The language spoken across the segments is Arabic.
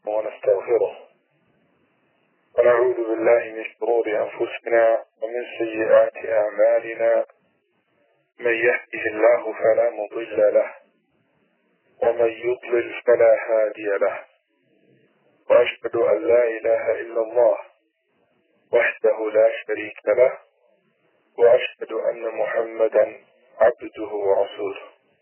ونستغفره ونعوذ بالله من شرور أنفسنا ومن سيئات أعمالنا. من يهده الله فلا مضل له ومن يضلل فلا هادي له، وأشهد أن لا إله إلا الله وحده لا شريك له، وأشهد أن محمدا عبده ورسوله.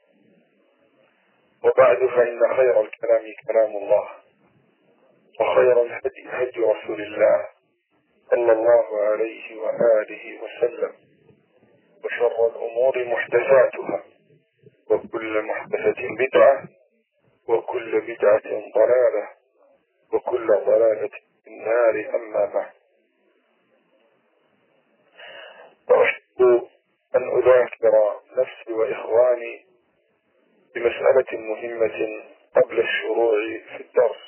وبعد، فإن خير الكلام كلام الله، وخير الهدي هدي رسول الله صلى الله عليه وآله وسلم، وشر الأمور محدثاتها، وكل محدثة بدعة، وكل بدعة ضلالة، وكل ضلالة في النار. أما بعد، فأحب أن أذاكر نفسي وإخواني بمسألة مهمة قبل الشروع في الدرس،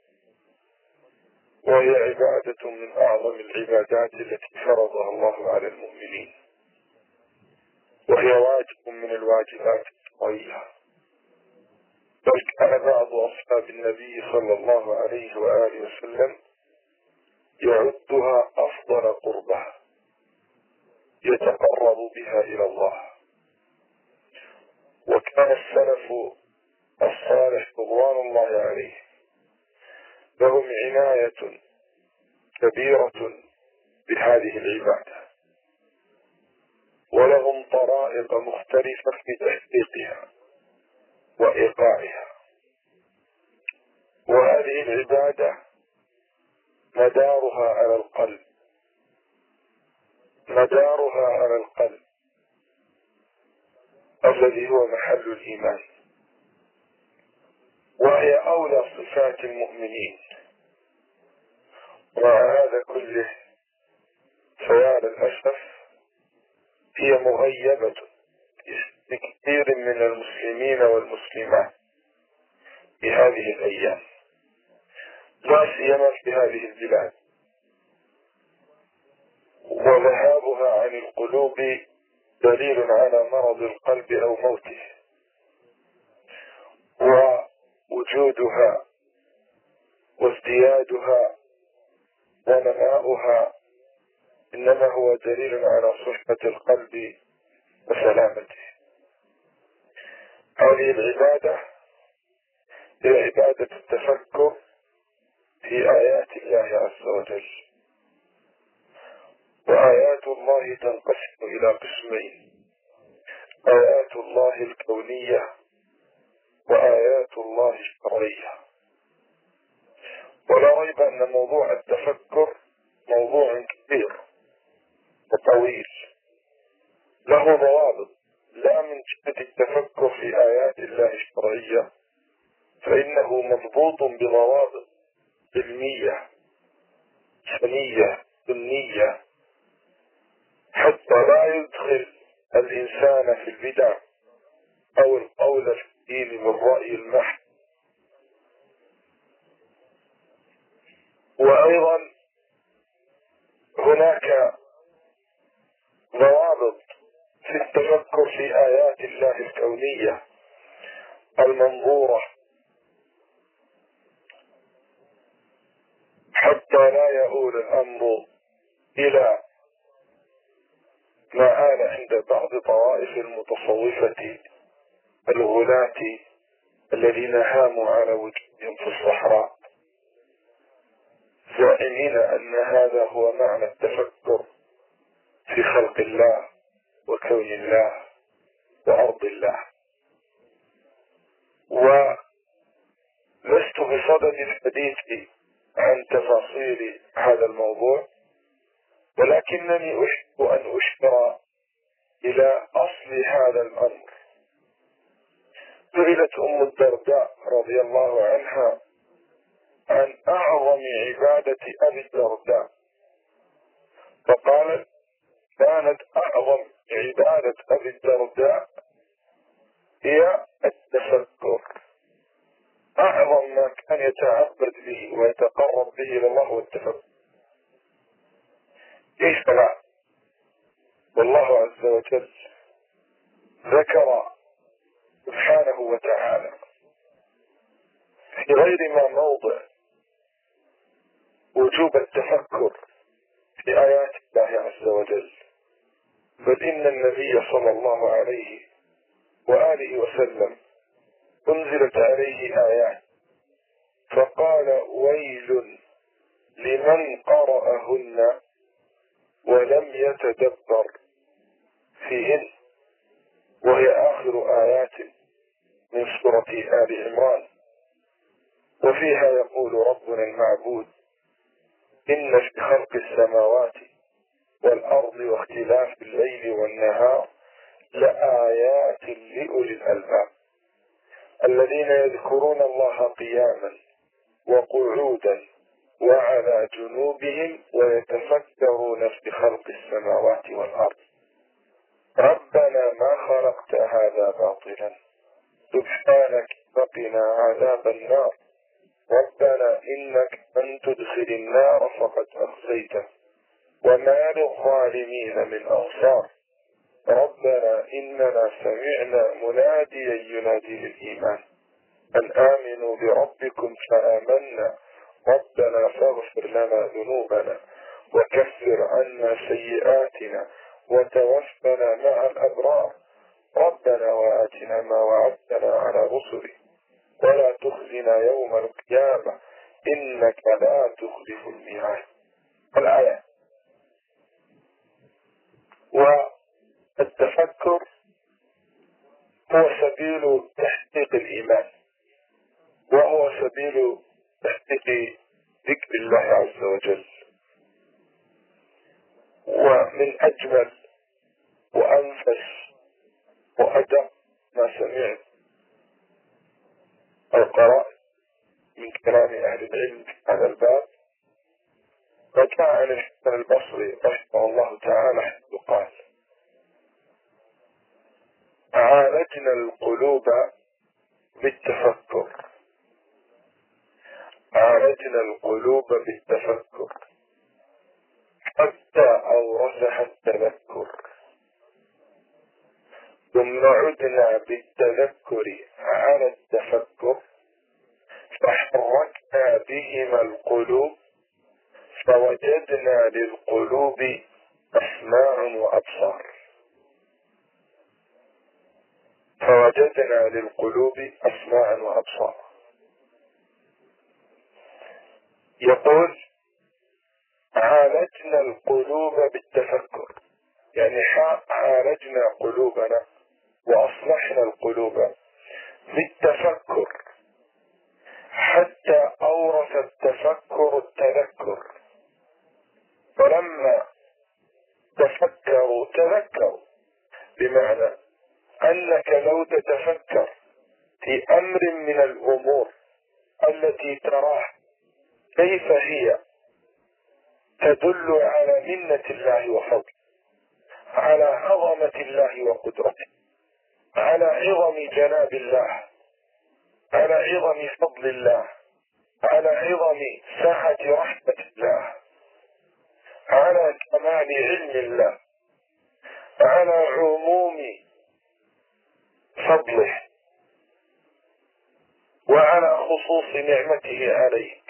وهي عبادة من أعظم العبادات التي فرضها الله على المؤمنين، وهي واجب من الواجبات الشرعية. بل كان بعض أصحاب النبي صلى الله عليه وآله وسلم يعدها أفضل قربة يتقرب بها إلى الله. وكان السلف الصالح رضوان الله عليه لهم عناية كبيرة بهذه العبادة، ولهم طرائق مختلفة في تحقيقها وإيقاعها. وهذه العبادة مدارها على القلب، مدارها على القلب الذي هو محل الإيمان، وهي أولى صفات المؤمنين. ومع هذا كله فيا للأسف هي مغيبة في كثير من المسلمين والمسلمات في هذه الأيام، لا سيما في هذه البلاد. وذهابها عن القلوب دليل على مرض القلب أو موته، ووجودها وازديادها ونماؤها إنما هو دليل على صحة القلب وسلامته. هذه العبادة هي عبادة التفكر في آيات الله عز وجل. وآيات الله تنقسم إلى قسمين: آيات الله الكونية وآيات الله الشرعية. ولا ريب أن موضوع التفكر موضوع كبير وطويل، له ضوابط، لا من جهة التفكر في آيات الله الشرعية، فإنه مضبوط بضوابط علمية سنية سنية، حتى لا يدخل الإنسان في البدع أو القول في الدين بالرأي المحض. وأيضا هناك ضوابط في التفكر في آيات الله الكونية المنظورة، حتى لا يؤول الأمر إلى ما آل عند بعض طوائف المتصوفة الغلاة الذين هاموا على وجودهم في الصحراء، زائمين أن هذا هو معنى التفكر في خلق الله وكون الله وأرض الله. ولست بصدد الحديث عن تفاصيل هذا الموضوع، ولكنني أحب أن أشير إلى أصل هذا الأمر. سئلت أم الدرداء رضي الله عنها عن أعظم عبادة أبي الدرداء، فقالت: كانت أعظم عبادة أبي الدرداء هي التفكر. أعظم ما كان يتعبد به ويتقرب به إلى الله هو التفكر. ليس لا، والله عز وجل ذكر سبحانه وتعالى في غير ما موضع وجوب التفكر في آيات الله عز وجل، بل إن النبي صلى الله عليه وآله وسلم أنزلت عليه آيات فقال ويل لمن قرأهن ولم يتدبر فيهن، وهي آخر آيات من سورة آل عمران. وفيها يقول ربنا المعبود إن في خلق السماوات والأرض واختلاف الليل والنهار لآيات لأولي الألباب الذين يذكرون الله قياما وقعودا وعلى جنوبهم ويتفكرون في خلق السماوات والأرض ربنا ما خلقت هذا باطلا سبحانك فقنا عذاب النار ربنا إنك من تدخل النار فقد أخزيته وما للظالمين من أنصار ربنا إننا سمعنا مناديا ينادي للإيمان أن آمنوا بربكم فآمنا ربنا فاغفر لنا ذنوبنا وكفر عنا سيئاتنا وتوفنا مع الأبرار ربنا وآتنا ما وعدتنا على رسلك ولا تخزنا يوم القيامة إنك لا تخلف الميعاد. الآية. والتفكر هو سبيل تحقيق الإيمان، وهو سبيل تحقيق ذكر الله عز وجل. ومن أجمل وأنفس وأدق ما سمعت أو قرأت من كلام أهل العلم في هذا الباب رجع عن الحسن البصري رحمه الله تعالى حيث قال عالجنا القلوب بالتفكر، عالجنا القلوب بالتفكر حتى أورثها التذكر، ثم عدنا بالتذكر على التفكر فحركنا بهما القلوب فوجدنا للقلوب أسماع وأبصار، فوجدنا للقلوب أسماع وأبصار. يقول عالجنا القلوب بالتفكر، يعني عالجنا قلوبنا وأصلحنا القلوب بالتفكر حتى أورث التفكر التذكر، فلما تفكروا تذكروا، بمعنى أنك لو تتفكر في أمر من الأمور التي تراها كيف هي تدل على منة الله وفضله، على عظمة الله وقدرته، على عظم جناب الله، على عظم فضل الله، على عظم سعة رحمة الله، على كمال علم الله، على عموم فضله، وعلى خصوص نعمته عليك،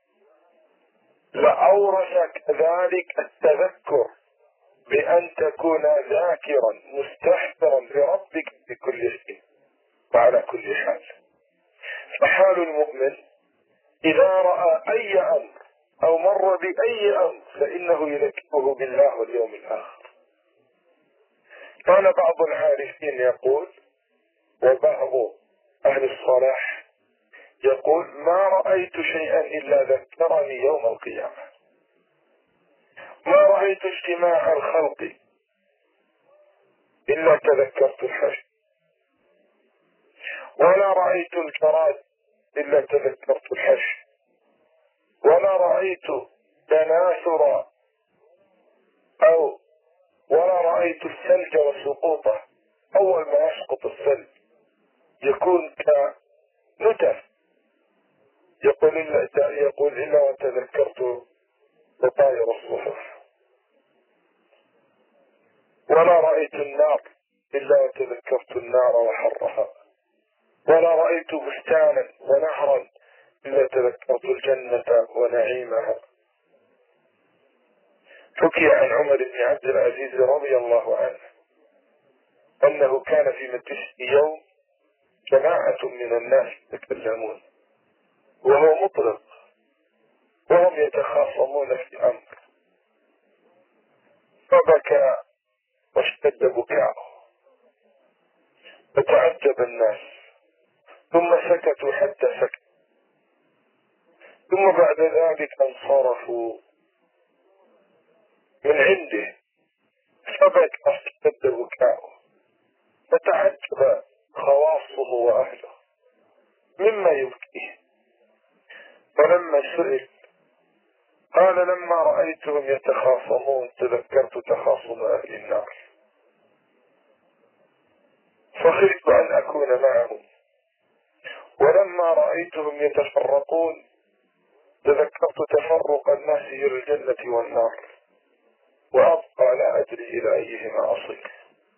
لأورثك ذلك التذكر بأن تكون ذاكرا مستحضرا لربك بكل شيء وعلى كل حال. فحال المؤمن إذا رأى أي أمر أو مر بأي أمر فإنه يذكره بالله واليوم الآخر. كان بعض العارفين يقول وبعض أهل الصلاح يقول ما رأيت شيئا إلا ذكرني يوم القيامة، ما رأيت اجتماع الخلق إلا تذكرت الحشر، ولا رأيت الجراد إلا تذكرت الحشر، ولا رأيت تناثر ولا رأيت الثلج وسقوطه. أول ما يسقط الثلج يكون كنتف، يقول إلا وتذكرت تطاير الصحف، ولا رأيت النار إلا وتذكرت النار وحرها، ولا رأيت بستانا ونهرا إلا تذكرت الجنة ونعيمها، حكي عن عمر بن عبد العزيز رضي الله عنه أنه كان في مجلس يوم جماعة من الناس يتكلمون وهو مطلق وهم يتخاصمون في أمر، فبكى واشتد بكاؤه فتعجب الناس ثم سكتوا حتى سكت، ثم بعد ذلك انصرفوا من عنده فبكى واشتد بكاؤه فتعجب خواصه وأهله مما يبكيه. فلما سئل قال لما رأيتهم يتخاصمون تذكرت تخاصم أهل النار فخفت أن أكون معهم، ولما رأيتهم يتفرقون تذكرت تفرق الناس إلى الجنة والنار وأبقى لا أدري إلى أيهما أصير.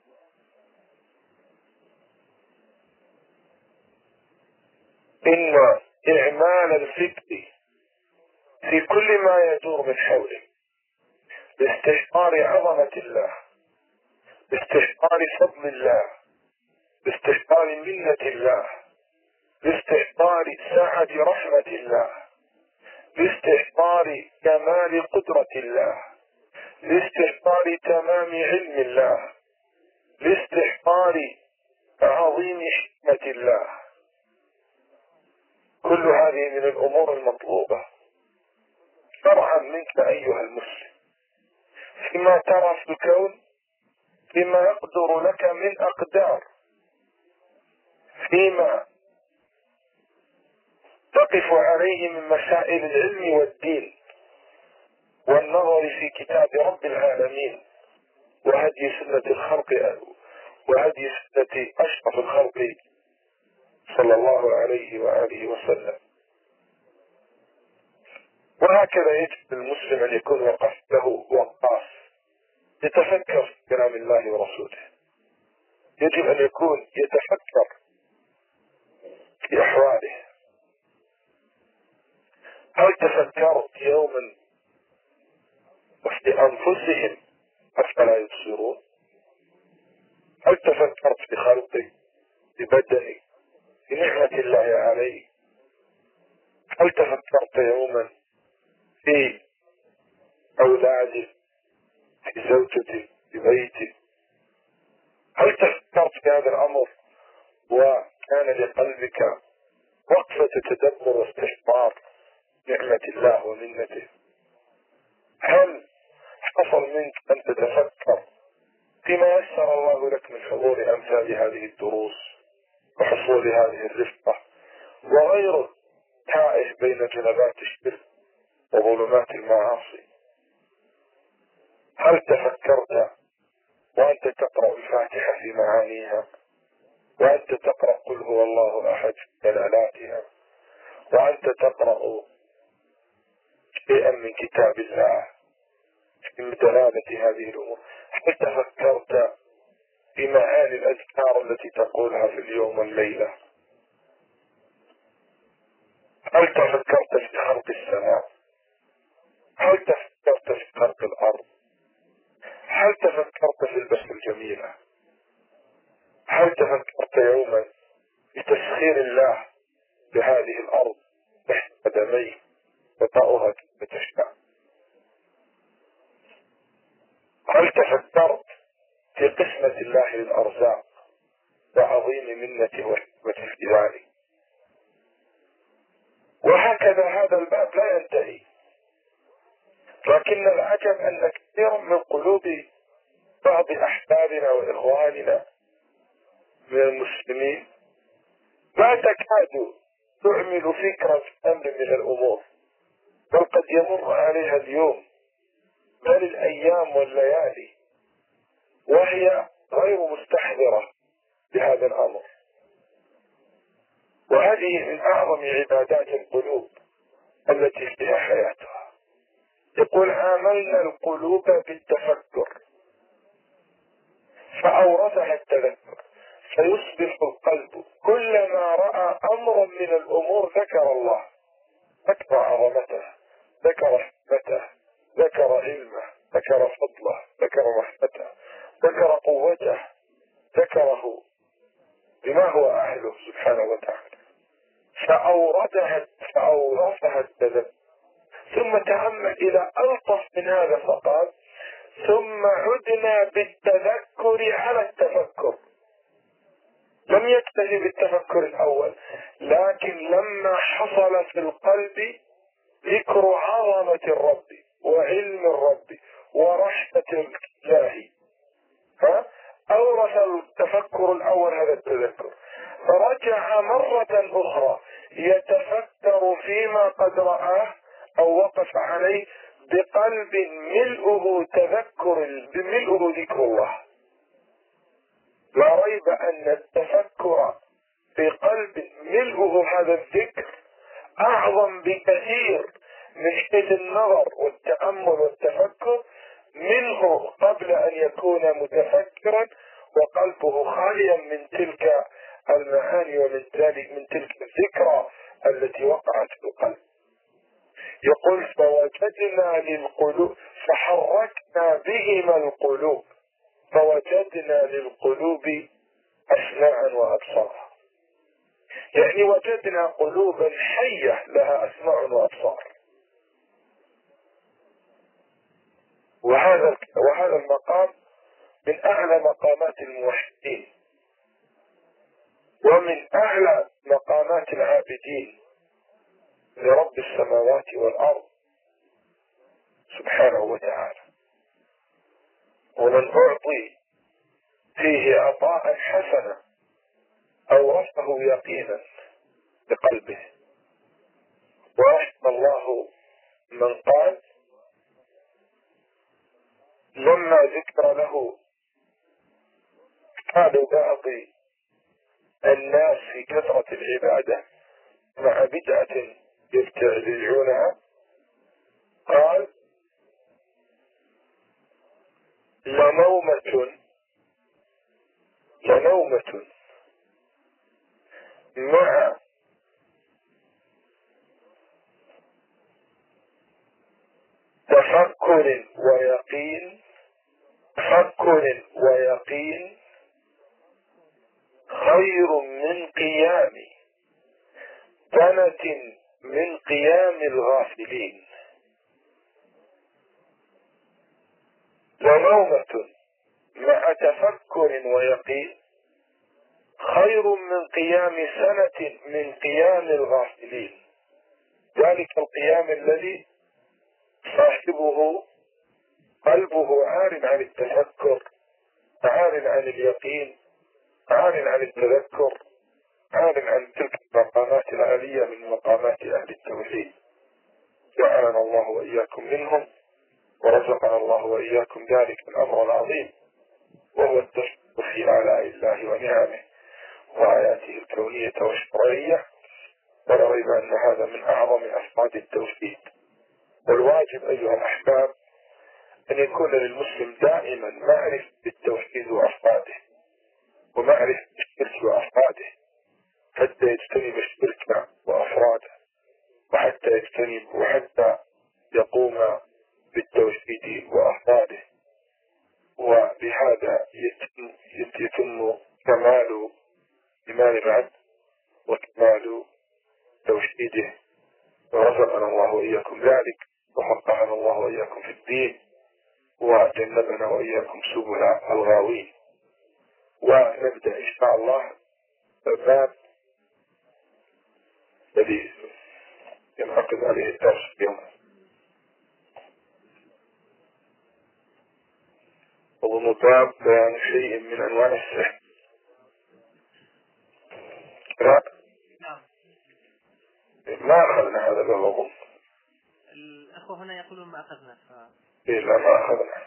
إن إعمال الفكر في كل ما يدور من حوله باستشعار عظمة الله، باستشعار فضل الله، باستشعار منة الله، باستشعار سعة رحمة الله، باستشعار كمال قدرة الله، باستشعار تمام علم الله، باستشعار عظيم حكمة الله، كل هذه من الأمور المطلوبة شرعا منك أيها المسلم فيما ترى في الكون، فيما يقدر لك من أقدار، فيما تقف عليه من مسائل العلم والدين والنظر في كتاب رب العالمين وهدي سنة الخلق وهدي سنة أشرف الخلق صلى الله عليه وآله وسلم. وهكذا يجب المسلم أن يكون وقف له وقاف يتفكر في كلام الله ورسوله، يجب أن يكون يتفكر في أحواله. هل تفكرت يوما وفي أنفسهم أفلا يبصرون؟ هل تفكرت في خلقي، في بدني، في نعمة الله علي؟ هل تفكرت يوما في أولادي، في زوجتي، في بيتي؟ هل تفكرت في هذا الأمر وكان لقلبك وقفة تدبر واستشعار نعمة الله ومنته؟ هل حصل منك أن تتفكر فيما يسر الله لك من حضور أمثال هذه الدروس وحصول هذه الرفقة وغيره تائه بين جنبات الشرك وظلمات المعاصي؟ هل تفكرت وأنت تقرأ الفاتحة في معانيها، وأنت تقرأ قل هو الله أحد في دلالاتها، وأنت تقرأ شيئا من كتاب الله في دلالة هذه الأمور؟ هل تفكرت في معاني الأذكار التي تقولها في اليوم والليلة؟ هل تفكرت في خلق السماء؟ هل تفكرت في خلق الأرض؟ هل تفكرت في البشر الجميلة؟ هل تفكرت يوما بتسخير الله بهذه الأرض تحت قدميه وطأها كيف تشاء؟ هل تفكرت في قسمة الله للأرزاق وعظيم منته وحكمته في ذلك؟ وهكذا هذا الباب لا ينتهي، لكن العجب أن كثيرا من قلوب بعض أحبابنا وإخواننا من المسلمين لا تكاد تعمل فكرة في أمر من الأمور، بل قد يمر عليها اليوم بل الأيام والليالي وهي غير مستحضرة بهذا الأمر. وهذه من أعظم عبادات القلوب التي فيها حياتها. يقول عاملنا القلوب بالتفكر فأورثها التذكر، فيصبح القلب كلما رأى أمر من الأمور ذكر الله، ذكر عظمته، ذكر حكمته، ذكر علمه، ذكر فضله، ذكر رحمته، ذكر قوته، ذكره بما هو أهله سبحانه وتعالى، فأورثها التذكر. ثم تأمل إلى ألطف من هذا فقال: ثم عدنا بالتذكر على التفكر. لم يكتفي بالتفكر الأول، لكن لما حصل في القلب ذكر عظمة الرب وعلم الرب ورحمة الله، أورث التفكر الأول هذا التذكر، فرجع مرة أخرى يتفكر فيما قد رآه أو وقف عليه بقلب ملؤه ذكر الله. لا ريب أن التفكر بقلب ملؤه هذا الذكر أعظم بكثير من حيث النظر والتأمل والتفكر منه قبل أن يكون متفكرا وقلبه خاليا من تلك المعاني ومن تلك الذكرى التي وقعت في القلب. يقول: فوجدنا للقلوب، فحركنا بهما القلوب، فوجدنا للقلوب أسماعا وأبصارا. يعني وجدنا قلوبا حية لها أسماع وأبصار. وهذا المقام من أعلى مقامات الموحدين ومن أعلى مقامات العابدين لرب السماوات والأرض سبحانه وتعالى. ومن أعطي فيه عطاء حسنا أورثه يقينا بقلبه. ورحم الله من قال لما ذكر له حال بعض الناس في كثرة العبادة مع بدعة يبتدعونها، قال: لنومة مع تفكر ويقين خير من قيام سنة من قيام الغافلين. لنومة مع تفكر ويقين خير من قيام سنة من قيام الغافلين. ذلك القيام الذي صاحبه قلبه عار عن التفكر، عار عن اليقين، عار عن التذكر، عار عن تلك المقامات العالية من مقامات أهل التوحيد. جعلنا الله وإياكم منهم، ورزقنا الله وإياكم ذلك الأمر العظيم، وهو التشكر في آلاء الله ونعمه وآياته الكونية والشرعية. ولا ريب أن هذا من أعظم أفراد التوحيد. والواجب أيها الأحباب أن يكون للمسلم دائما معرفة بالتوحيد وأفراده، ومعرفة بالشرك وأفراده، حتى يجتنب الشرك وأفراده، وحتى يقوم بالتوحيد وأفراده. وبهذا يتم كمال إيمان العبد وكمال توحيده. ورزقنا الله وإياكم ذلك، وفقهنا الله وإياكم في الدين، وجنبنا وإياكم سبل الغاوين. ونبدأ إن شاء الله الباب الذي ينعقد عليه الدرس اليوم، وهو باب بيان شيء من أنواع السحر. ما أخذنا هذا الباب. الأخوة هنا يقولون ما أخذنا. لا ما أخذنا.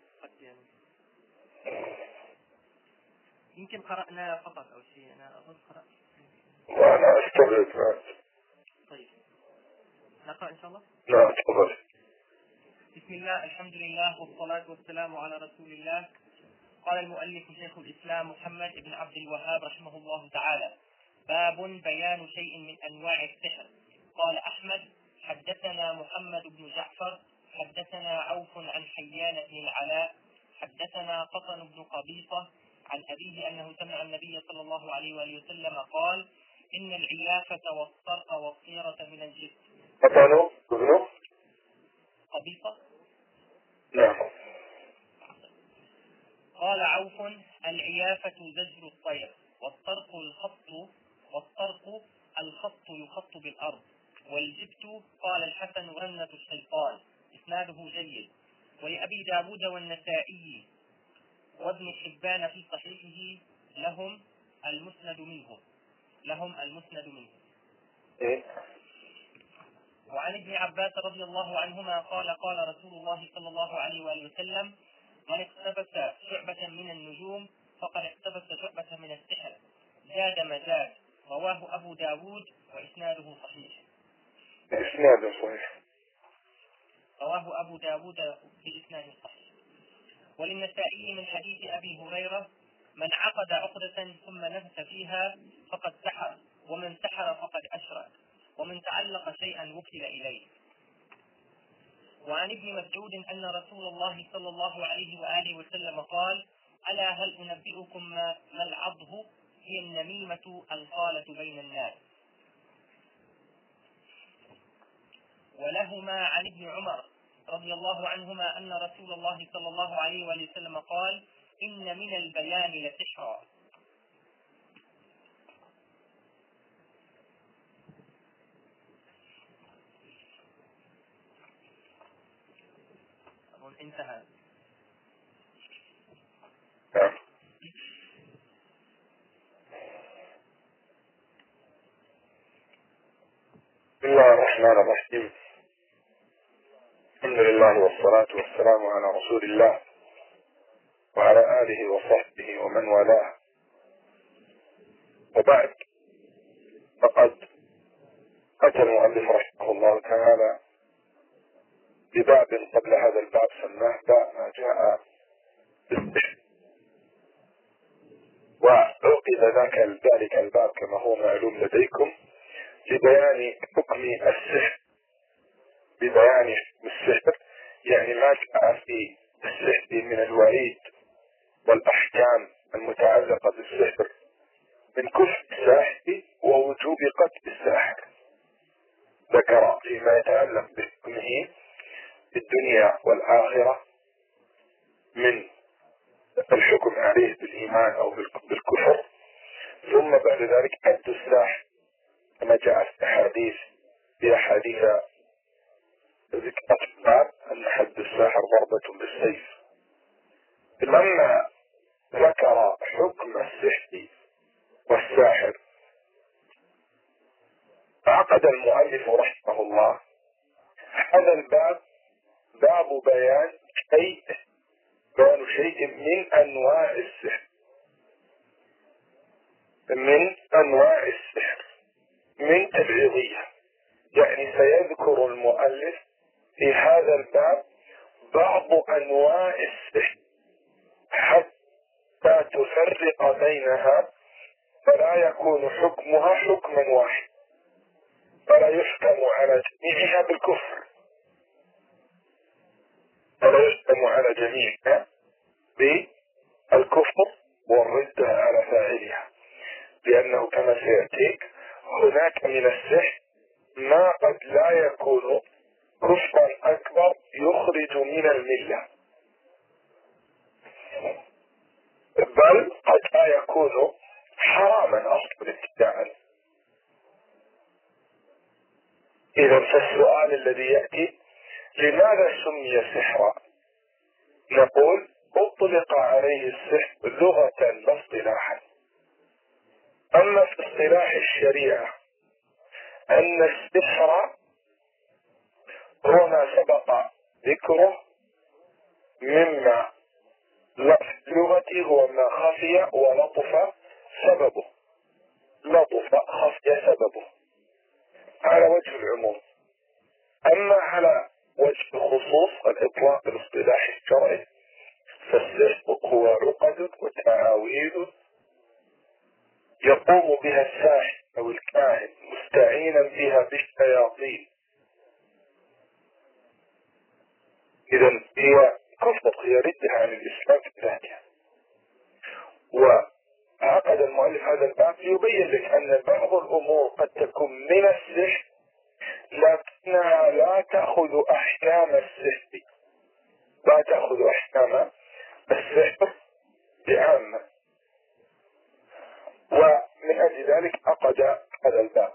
يمكن قرأنا فقط أو شيء. أنا أظن قرأت. وأنا أستغرب. طيب نقرأ إن شاء الله. لا تفضل. بسم الله، الحمد لله، والصلاة والسلام على رسول الله. قال المؤلف شيخ الإسلام محمد بن عبد الوهاب رحمه الله تعالى: باب بيان شيء من أنواع السحر. قال أحمد: حدثنا محمد بن جعفر حدثنا عوف عن حيان بن العلاء حدثنا قطن بن قبيصة عن أبيه أنه سمع النبي صلى الله عليه وآله وسلم قال: إن العيافة والصرق والصيرة من الجسم. قطن بن قبيصة. نعم. قال عوف: العيافة زجر الطير، والصرق الخط يخط بالأرض، والجبت قال الحسن رنة الشيطان. إسناده جيد. ولأبي داود والنسائي وابن حبان في صحيحه لهم المسند منه. وعن ابن عباس رضي الله عنهما قال: قال رسول الله صلى الله عليه وآله وسلم: من اقتبس شعبة من النجوم فقد اقتبس شعبة من السحر، زاد مزاد. رواه أبو داود وإسناده صحيح. رواه أبو داود بإسناد صحيح. وللنسائي من حديث أبي هريرة: من عقد عقدة ثم نفث فيها فقد سحر، ومن سحر فقد أشرك، ومن تعلق شيئا وكل إليه. وعن ابن مسعود أن رسول الله صلى الله عليه وآله وسلم قال: ألا هل أنبئكم ما العضه؟ هي النميمة الخالة بين الناس. ولهما عن ابن عمر رضي الله عنهما أن رسول الله صلى الله عليه وآله وسلم قال: إن من البيان لسحرا. انتهى. بسم الله الرحمن الرحيم. الحمد لله والصلاة والسلام على رسول الله وعلى آله وصحبه ومن والاه، وبعد، فقد أتى المؤلف رحمه الله تعالى بباب قبل هذا الباب سماه باب ما جاء بالسحر، وعقد ذلك الباب كما هو معلوم لديكم لبيان حكم السحر، ببيان حكم السحر، يعني ما جاء في السحر من الوعيد والأحكام المتعلقة بالسحر من كفر الساحر ووجوب قتل الساحر، ذكر فيما يتعلق بحكمه في الدنيا والآخرة من الحكم عليه بالإيمان أو بالكفر، ثم بعد ذلك حد الساحر كما جاء في أحاديث ذكرت الباب أن حد الساحر ضربة بالسيف. لما ذكر حكم السحر والساحر عقد المؤلف رحمه الله هذا الباب باب بيان شيء من أنواع السحر، من تبعيضية، يعني سيذكر المؤلف في هذا الباب بعض أنواع السحر حتى تفرق بينها، فلا يكون حكمها حكما واحد، فلا يحكم على جميعها بالكفر، فلا يحكم على جميعها بالكفر والردة على فاعلها، لأنه كما سيأتيك هناك من السحر ما قد لا يكون كفرا أكبر يخرج من الملة، بل قد لا يكون حراما أصلا ابتداء. إذا فالسؤال الذي يأتي: لماذا سمي سحرا؟ نقول: أطلق عليه السحر لغة لا اصطلاحا. أما في اصطلاح الشريعة أن السحر هو ما سبق ذكره مما في اللغة هو ما خفي ولطف سببه، خفي سببه على وجه العموم. أما على وجه الخصوص الإطلاق الاصطلاحي الشرعي فالسحر هو عقد وتعاويذ يقوم بها الساحر أو الكاهن مستعينا بها بالشياطين إذا هي كفر، هي ردة عن الإسلام في ذاتها. وعقد المؤلف هذا الباب ليبين لك أن بعض الأمور قد تكون من السحر لكنها لا تأخذ أحكام السحر، لا تأخذ أحكام السحر بعامة، ومن أجل ذلك عقد هذا الباب.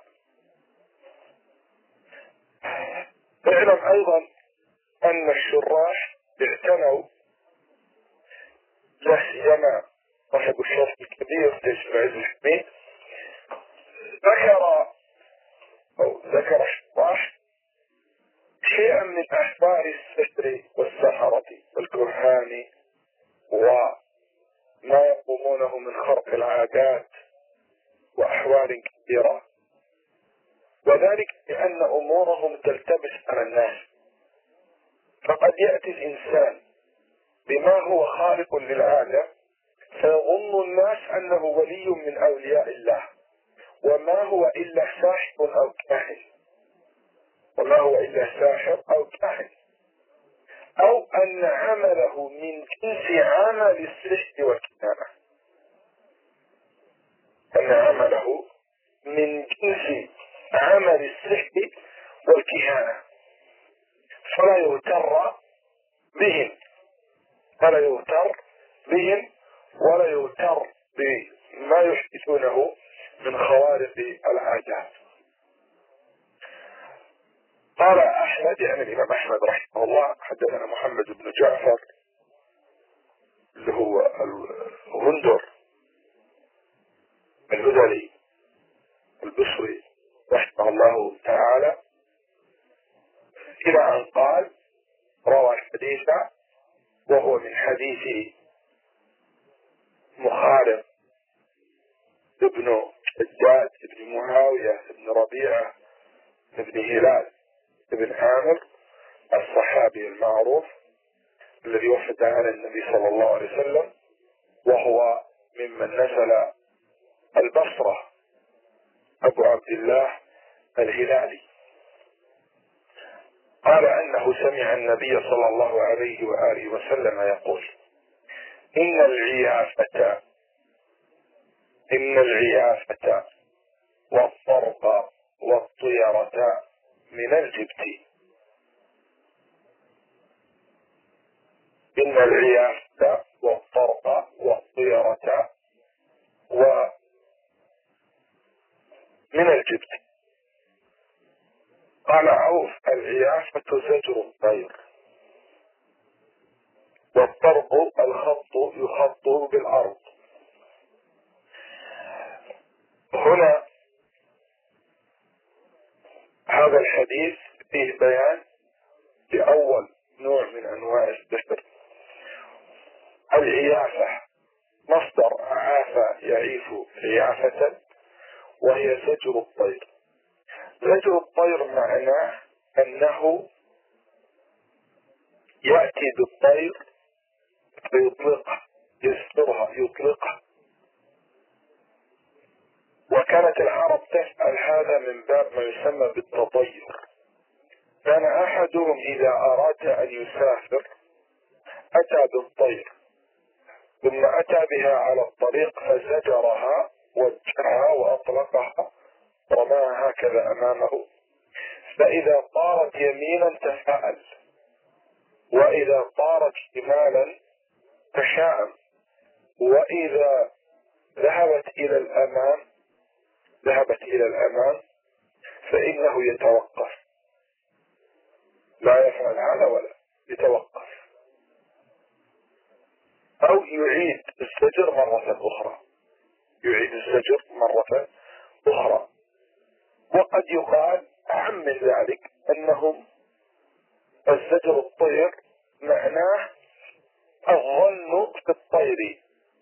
اعلم أيضا أن الشراح اعتنوا، لا سيما صاحب الشرح الكبير تجمع الحميد، ذكر الشراح شيئا من أخبار السحر والسحرة والكهان وما يقومونه من خرق العادات وأحوال كثيرة، وذلك لأن أمورهم تلتبس على الناس. فقد يأتي الإنسان بما هو خارق للعادة فيظن الناس أنه ولي من أولياء الله، وما هو إلا ساحر أو كاهن، وما هو إلا ساحر أو كاهن، أو أن عمله من جنس عمل السحر والكهانة، أن عمله من جنس عمل السحر والكهانة، فلا يغتر بهم، فلا يغتر بهم ولا يغتر بما يحدثونه من خوارق العادات. قال أحمد، يعني الإمام أحمد رحمه الله، حدثنا محمد بن جعفر اللي هو الغندر الهذلي البصري رحمه الله تعالى، إلى أن قال روى الحديث وهو من حديث مخالف ابن حجاج ابن معاوية ابن ربيعة ابن هلال ابن عامر الصحابي المعروف الذي وفد على النبي صلى الله عليه وسلم، وهو ممن نزل البصرة، أبو عبد الله الهلالي. قال أنه سمع النبي صلى الله عليه وآله وسلم يقول: إن العيافة والطرق والطيرة من الجبت. إن العيافة والطرق والطيرة ومن الجبت. قال عوف: العيافة زجر الطير، والطرق الخط يخط بالأرض. هنا هذا الحديث فيه بيان لأول نوع من أنواع السحر. العيافة مصدر عاف يعيف عيافة، وهي زجر الطير. زجر الطير معناه أنه يأتي بالطير فيطلقها، يسطرها يطلقها. وكانت العرب تفعل هذا من باب ما يسمى بالتطير. كان أحدهم إذا أراد أن يسافر أتى بالطير، ثم أتى بها على الطريق فزجرها وجهها وأطلقها، رماها هكذا أمامه، فإذا طارت يمينا تفاءل، وإذا طارت شمالا تشاءم، وإذا ذهبت إلى الأمام فإنه يتوقف، لا يفعل هذا ولا يتوقف، أو يعيد الزجر مرة أخرى، يعيد الزجر مرة أخرى. وقد يقال عن من ذلك أنهم الزجر الطير معناه الظن في الطير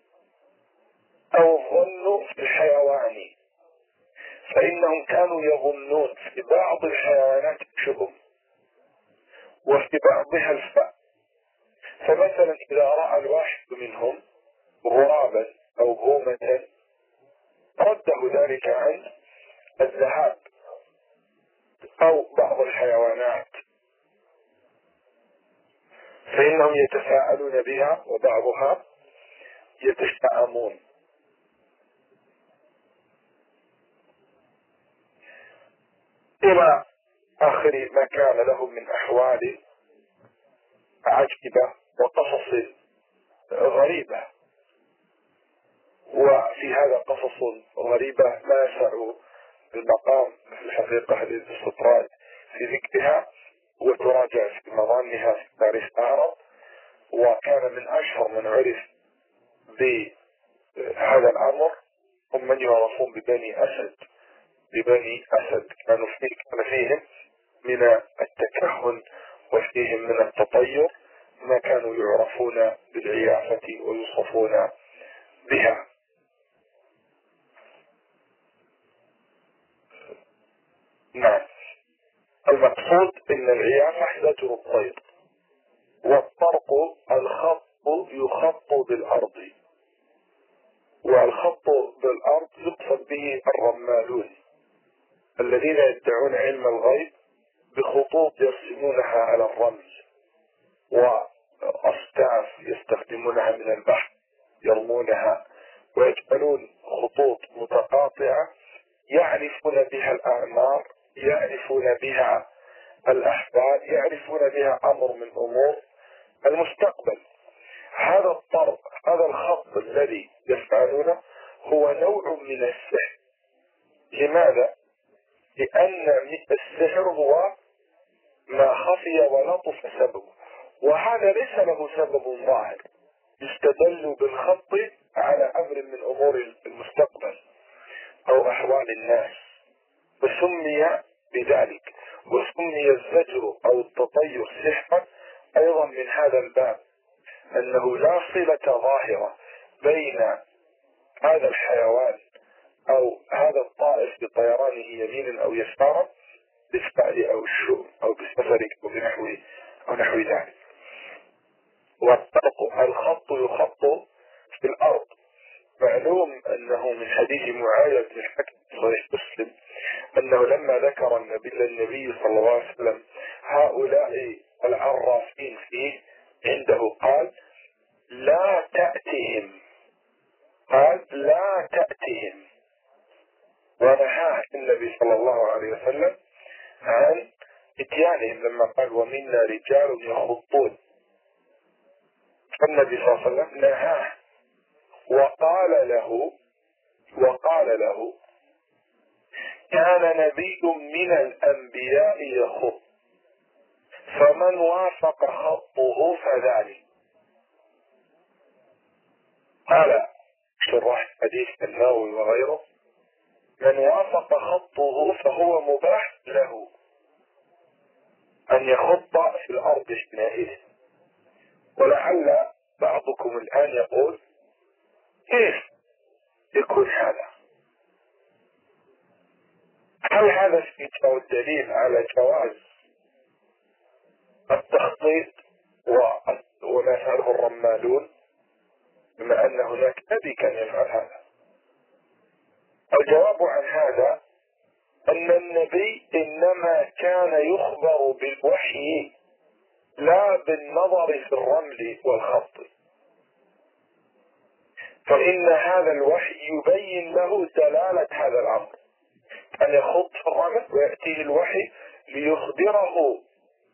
أو الظن في الحيوان، فإنهم كانوا يظنون في بعض الحيوانات الشبه وفي بعضها الفأ. فمثلا إذا رأى الواحد منهم غرابا أو بومة رده ذلك عن الذهاب، أو بعض الحيوانات فإنهم يتفاعلون بها وبعضها يتشائمون. إلى آخر ما كان لهم من أحوال عجيبة وقصص غريبة. وفي هذا قصص غريبة لا يسع المقام في الحقيقة للاستطراد في ذكرها، وتراجع في مظانها في تاريخ العرب. وكان من أشهر من عرف بهذا الأمر هم من يعرفون ببني أسد. كان فيهم من التكهن وفيهم من التطير ما كانوا يعرفون بالعيافة ويوصفون بها. نعم، المقصود ان العيافة زجر الطير، والطرق الخط يخط بالارض، والخط بالارض يقصد به الرمالون الذين يدعون علم الغيب بخطوط يرسمونها على الرمل، واصداف يستخدمونها من البحر يرمونها، ويجعلون خطوط متقاطعة يعرفون بها الأعمار، يعرفون بها الأحوال، يعرفون بها أمر من أمور المستقبل. هذا الطرق، هذا الخط الذي يفعلونه هو نوع من السحر. لماذا؟ لأن السحر هو ما خفي ولطف سببه، وهذا ليس له سبب ظاهر يستدل بالخط على أمر من أمور المستقبل أو أحوال الناس، فسمي بذلك. وسمي الزجر أو التطير سحرا أيضا من هذا الباب، أنه لا صلة ظاهرة بين هذا الحيوان أو هذا الطائر بطيرانه يمينا أو يسارا بالفعل أو الشؤم أو بالسفر أو نحو ذلك. والطرق الخط يخط في الأرض. معلوم أنه من حديث معاوية بن الحكم صحيح مسلم أنه لما ذكر النبي صلى الله عليه وسلم هؤلاء العرافين فيه عنده قال لا تأتهم، ونهاه النبي صلى الله عليه وسلم عن اتيانهم لما قال ومنا رجال يخطون. النبي صلى الله عليه وسلم نهاه وقال له كان نبي من الأنبياء يخط، فمن وافق خطه فذلك. قال شراح حديث النووي وغيره من وافق خطه فهو مباح له أن يخط في الأرض حينئذ. ولعل بعضكم الآن يقول كيف يكون هذا؟ هل هذا استيجاب الدليل على جواز التخطيط وما يفعله الرمالون، بما أن هناك نبي كان يفعل هذا؟ الجواب عن هذا أن النبي إنما كان يخبر بالوحي لا بالنظر في الرمل والخط، فإن هذا الوحي يبين له دلالة هذا الأمر، أن يخط في الرمل ويأتيه الوحي ليخبره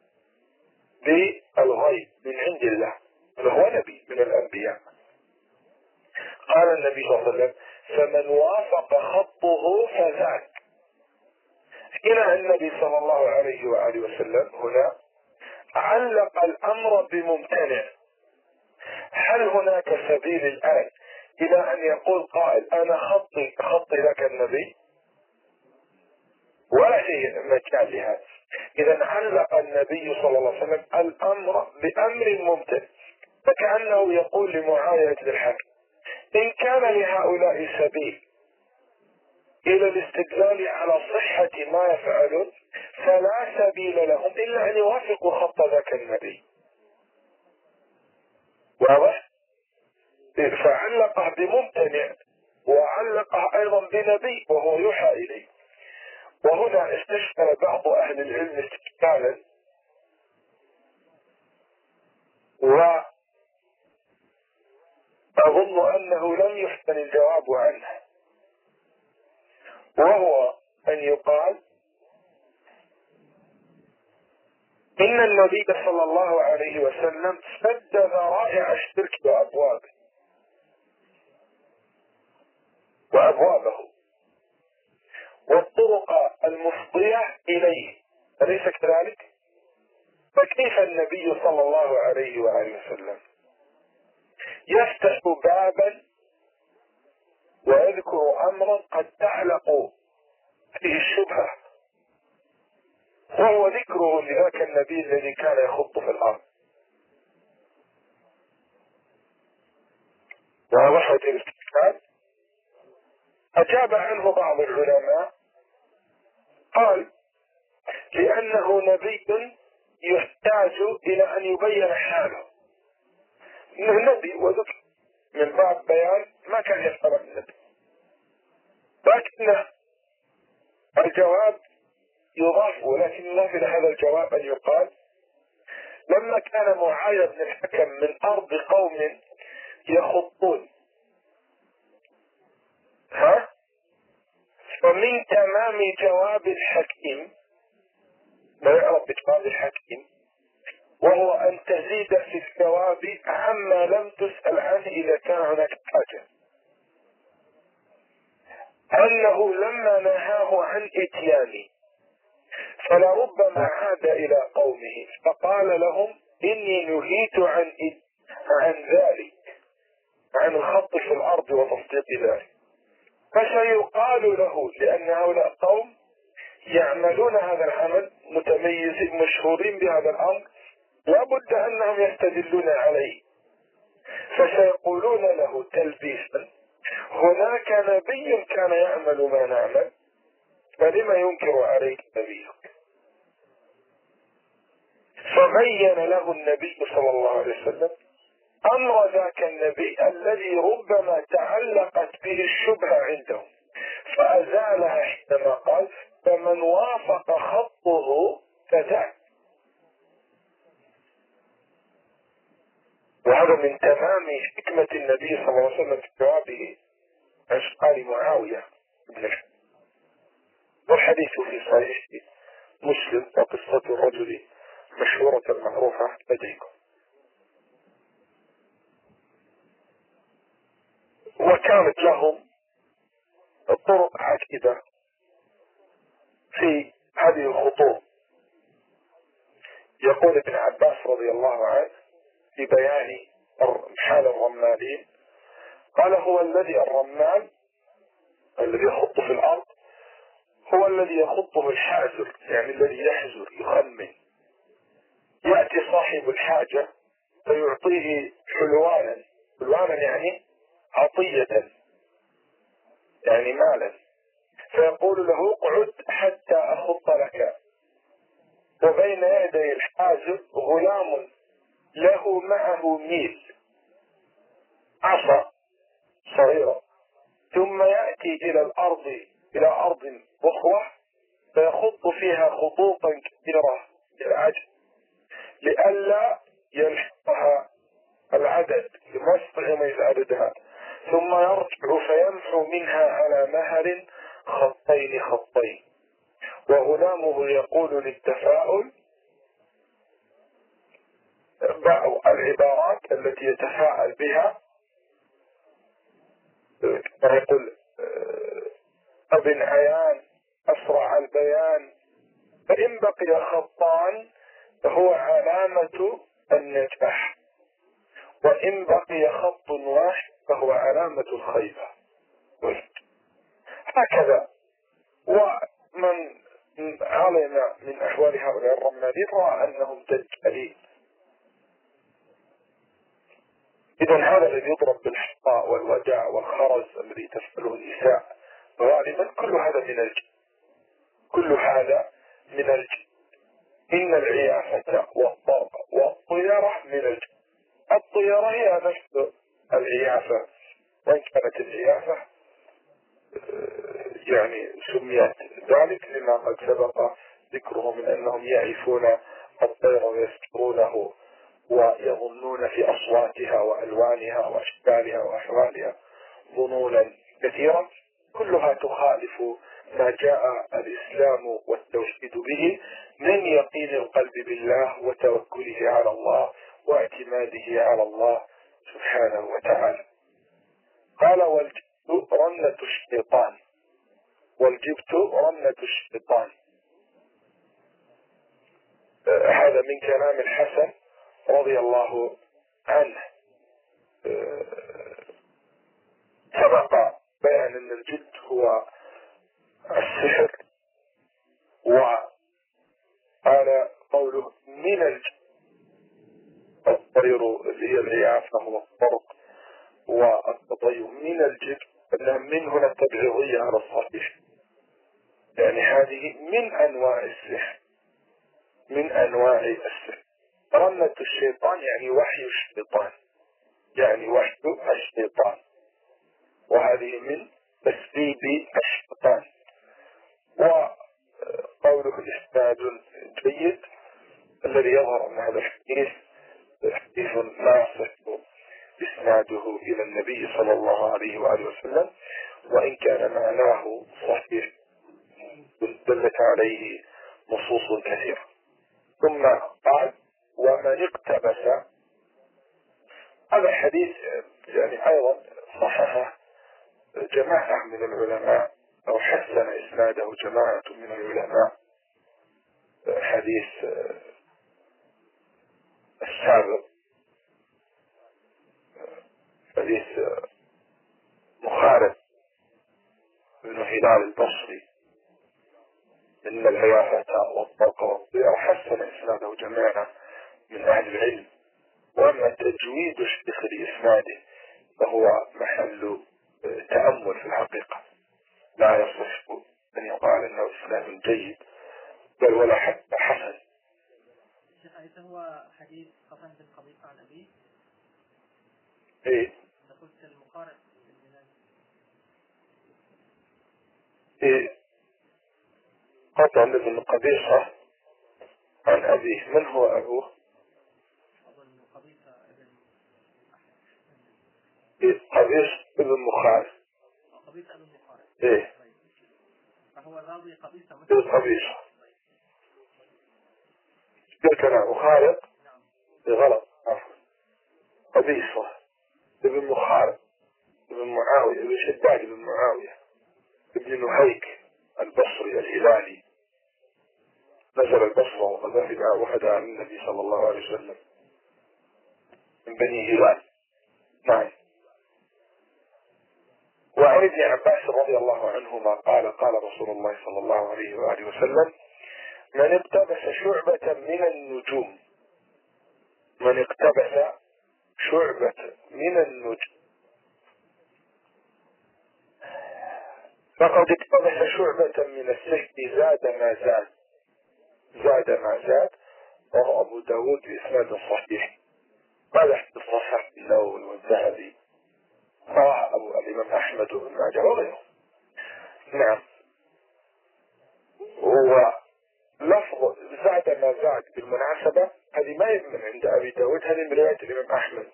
بالغيب من عند الله، فهو نبي من الأنبياء. قال النبي صلى الله عليه وسلم فمن وافق خطه فذاك. هنا النبي صلى الله عليه وآله وسلم هنا علق الأمر بممتنع. هل هناك سبيل الآن إلى أن يقول قائل أنا خطي لك النبي؟ ولا شيء مجال لهذا. إذا علق النبي صلى الله عليه وسلم الأمر بأمر ممتنع، فكأنه يقول لمعاوية بن الحكم إن كان لهؤلاء سبيل إلى الاستدلال على صحة ما يفعلون فلا سبيل لهم إلا أن يوافقوا خط ذاك النبي. واضح؟ فعلقه بممتنع وعلقه أيضا بنبي وهو يوحى إليه. وهنا استشكل بعض أهل العلم استشكالا وأظن أنه لم يحسن الجواب عنه، وهو أن يقال إن النبي صلى الله عليه وسلم سد ذرائع الشرك وأبوابه والطرق المفضية إليه، أليس كذلك؟ فكيف النبي صلى الله عليه وآله وسلم يفتح بابا ويذكر أمرا قد تعلق فيه الشبهة، وهو ذكره لذاك النبي الذي كان يخط في الأرض؟ ووحد الاستشهاد أجاب عنه بعض العلماء، قال لأنه نبي يحتاج إلى أن يبين حاله، إنه نبي وذكر من باب بيان ما كان يفعل النبي. لكن الجواب يضاف، ولكن يضاف إلى هذا الجواب أن يقال لما كان معاوية بن الحكم من أرض قوم يخطون فمن تمام جواب الحكيم، ما يعرف بجواب الحكيم، وهو أن تزيد في الثواب عما لم تسأل عنه إذا كان هناك حاجة، أنه لما نهاه عن إتيانه فلربما عاد إلى قومه فقال لهم إني نهيت عن ذلك، عن الخط في الأرض وتصديق ذلك، فسيقال له لأن هؤلاء قوم يعملون هذا العمل متميزين مشهورين بهذا الأمر، لابد أنهم يستدلون عليه، فسيقولون له تلبيسا هناك نبي كان يعمل ما نعمل فلما ينكر عليك نبيك؟ فبين له النبي صلى الله عليه وسلم أمر ذاك النبي الذي ربما تعلقت به الشبهة عنده فأزالها حينما قال فمن وافق خطه فذاك. وهذا من تمام حكمة النبي صلى الله عليه وسلم في جوابه عن سؤال معاوية بن الحكم. والحديث في صحيح مسلم وقصة الرجل مشهورة معروفة لديكم. وكانت لهم طرق عديدة في هذه الخطوط. يقول ابن عباس رضي الله عنه في بيان حال الرمالين، قال هو الرمال الذي يخط في الأرض هو الذي يخطه الحاذر، يعني الذي يحذر يخمن. يأتي صاحب الحاجة فيعطيه حلوانا يعني عطية، يعني مالا، فيقول له اقعد حتى أخط لك. وبين يدي الحاذر غلام له معه ميل، عصا صغيرة، ثم يأتي إلى أرض أخرى فيخط فيها خطوطا كثيرة للعجل لئلا يلحقها العدد لما يستطيع يميز عددها، ثم يرجع فيمحو منها على مهل خطين، وغلامه يقول للتفاؤل بعض العبارات التي يتفاءل بها، كما يقول ابن عيان أسرع البيان، فإن بقي خطان فهو علامة النجاح، وإن بقي خط واحد فهو علامة الخيبة. هكذا. ومن علم من أحوال هؤلاء الرمالين رأى أنهم دجالين. إذا هذا الذي يضرب بالحصاء والوداع والخرز الذي تفعله النساء غالبا كل هذا من الجن. إن العيافة والضرب والطيرة من الجن. الطيرة هي نفس العيافة، وإن كانت العيافة يعني سميت ذلك لما قد سبق ذكره من أنهم يعيفون الطير ويسترونه ويظنون يظنون في أصواتها وألوانها وأشكالها وأحوالها ظنونا كثيرة كلها تخالف ما جاء الإسلام والتوحيد به من يقين القلب بالله وتوكله على الله واعتماده على الله سبحانه وتعالى. قال والجبت رنة الشيطان. والجبت رنة الشيطان. هذا من كلام الحسن رضي الله عنه. سبق بيان أن الجبت هو السحر، وقال قوله من الجبت الطير اللي هي العيافة والطرق والتطير من الجبت، من هنا التبعيضية على الصحيح، يعني هذه من أنواع السحر، من أنواع السحر. رنة الشيطان يعني وحي الشيطان، يعني وحي الشيطان، وهذه من تسبيب الشيطان. وقوله إسناد جيد الذي يظهر أن هذا الحديث حديث لا يصح إسناده إلى النبي صلى الله عليه وآله وسلم، وإن كان معناه صحيح دلت عليه نصوص كثيرة. ثم قال ومن اقتبس. هذا الحديث يعني أيضا صححه جماعة من العلماء أو حسن إسناده جماعة من العلماء. حديث السابق حديث مخارج بن هلال البصري إن العيافة والطرق والطير، حسن إسناده جماعة من أهل العلم. وأما تجويد الشيخ لإسناده فهو محل تأمل في الحقيقة، لا يصح أن يقال أنه إسناد جيد بل ولا حتى حسن. شيخ هو حديث قطن بن قبيصة عن أبيه؟ إيه قلت المقارئ إيه قطن بن قبيصة عن أبيه. من هو أبوه؟ إيه قبيص بن مخارج. قبيصة بن مخارج. إيه فهو الراوي قبيصة بن قبيصة. قلت أنا مخارج غلط، عفوا. قبيصة ابن مخارج ابن معاوية ابن شداد ابن معاوية ابن نهيك البصري الهلالي، نزل البصرة وهدى عن النبي صلى الله عليه وسلم، من بني هلال. نعم. وعن ابن عباس رضي الله عنهما قال قال رسول الله صلى الله عليه وآله وسلم من اقتبس شعبة من النجوم، من اقتبس شعبة من النجوم فقد اقتبس شعبة من السحر زاد ما زاد، زاد ما زاد. وهو أبو داود بإسناد صحيح. قال في الصحيح النووي والذهبي رواه الإمام أحمد بن ماجه وغيره. نعم. ولفظ زاد ما زاد بالمناسبة هذه ما يمن عند أبي داود، هذه من رواية الإمام أحمد،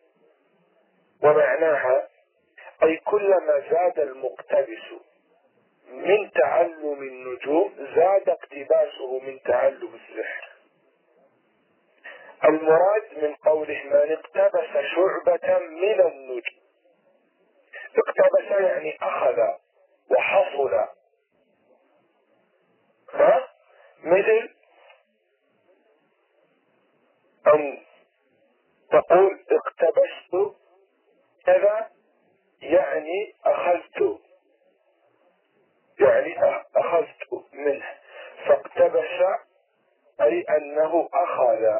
ومعناها أي كلما زاد المقتبس من تعلم النجوم زاد اقتباسه من تعلم السحر. المراد من قوله من اقتبس شعبة من النجوم، اقتبس يعني أخذ وحصل، مثل أن تقول اقتبست كذا يعني أخذت، يعني أخذت منه. فاقتبس أي أنه أخذ.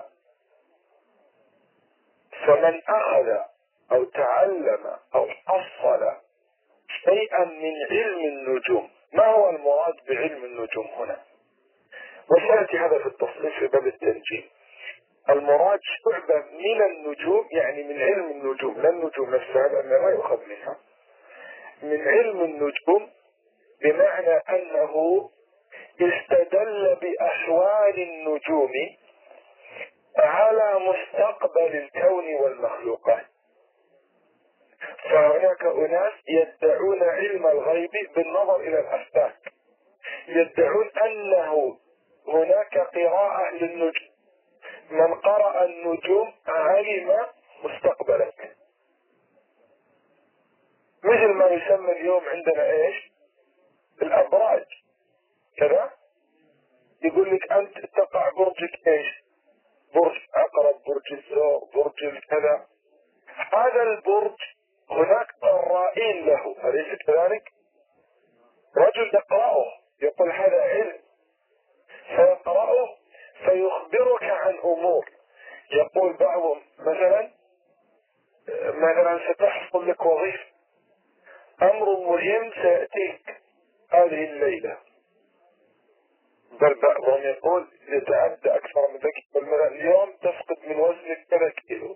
فمن أخذ أو تعلم أو حصل شيئا من علم النجوم. ما هو المراد بعلم النجوم هنا؟ وسألت هذا في التفصيل في باب التنجيم. المراد شعبة من النجوم يعني من علم النجوم، لا النجوم نفسها لأنها لا يؤخذ منها، من علم النجوم، بمعنى أنه استدل بأحوال النجوم على مستقبل الكون والمخلوقات. فهناك أناس يدعون علم الغيب بالنظر إلى الأفلاك، يدعون أنه هناك قراءة للنجوم، من قرأ النجوم علم مستقبلك، مثل ما يسمى اليوم عندنا ايش؟ الأبراج كذا، يقول لك أنت تقع برجك ايش؟ برج عقرب، برج الثور، برج الكذا. هذا البرج هناك قرائين له، أليس كذلك؟ رجل يقرأه يقول هذا علم، فيقرأه فيخبرك عن أمور. يقول بعضهم مثلا ستحصل لك وظيفة، أمر مهم سيأتيك هذه الليلة، بل بعضهم يقول يتعدى أكثر من ذلك، مثلا اليوم تفقد من وزنك كذا كيلو،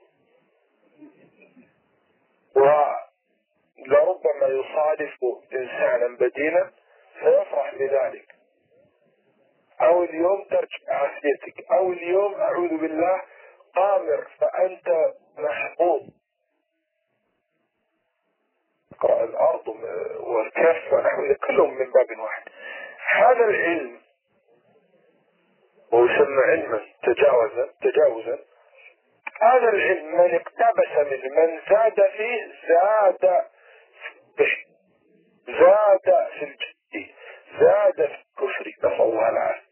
ولربما يصادف إنسانا بدينا فيفرح بذلك، أو اليوم ترجع عافيتك، أو اليوم أعوذ بالله قامر فأنت محظوظ. اقرأ الأرض والكهف ونحو كلهم من باب واحد. هذا العلم ويسمى علما تجاوزا. هذا العلم من اقتبس منه، من زاد فيه زاد في الجد، زاد في الكفر، نسأل الله العافية.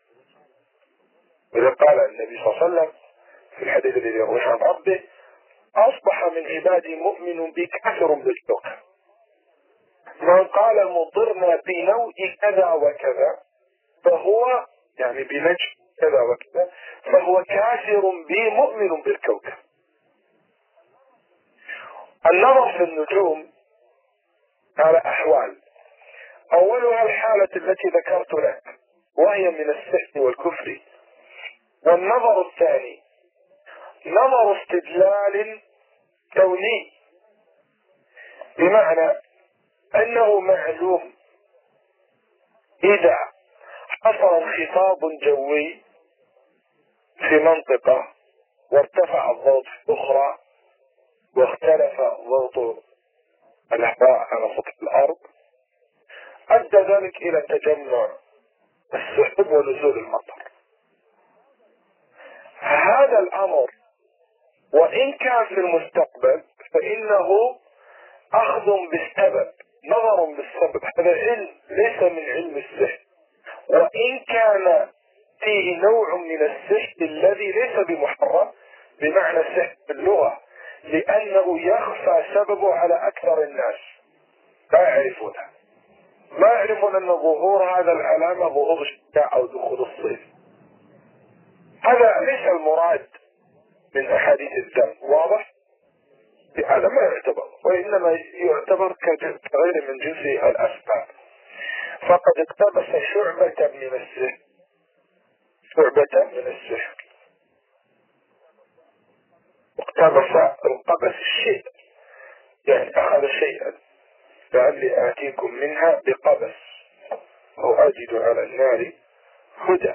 وإذا قال النبي صلى الله عليه وسلم في الحديث الذي يرويه عن ربه: أصبح من عبادي مؤمن بي كافر بالكوكب، من قال مضرنا بنوء كذا وكذا فهو يعني بنجم كذا وكذا فهو كافر بي مؤمن بالكوكب. النظر في النجوم على أحوال، أولها الحالة التي ذكرت لك وهي من السحر والكفر، والنظر الثاني نظر استدلال كوني، بمعنى أنه معلوم إذا حصل انخفاض جوي في منطقة وارتفع الضغط في أخرى واختلف ضغط الهواء على سطح الأرض، أدى ذلك إلى تجمع السحب ونزول المطر. هذا الأمر وإن كان في المستقبل فإنه أخذ بالسبب، نظر بالسبب. هذا علم ليس من علم السحر، وإن كان فيه نوع من السحر الذي ليس بمحرم بمعنى السحر باللغة، لأنه يخفى سببه على أكثر الناس، لا يعرفونه، ما يعرفون أن ظهور هذا العلامة ظهور الشتاء أو دخول الصيف. هذا ليس المراد من أحاديث الدم، واضح؟ هذا ما يعتبر، وإنما يعتبر كغير من جنس الأسباب. فقد اقتبس شعبة من السحر، اقتبس القبس الشيء، يعني أخذ شيئا لعلي آتيكم منها بقبس أو أجد على النار هدى.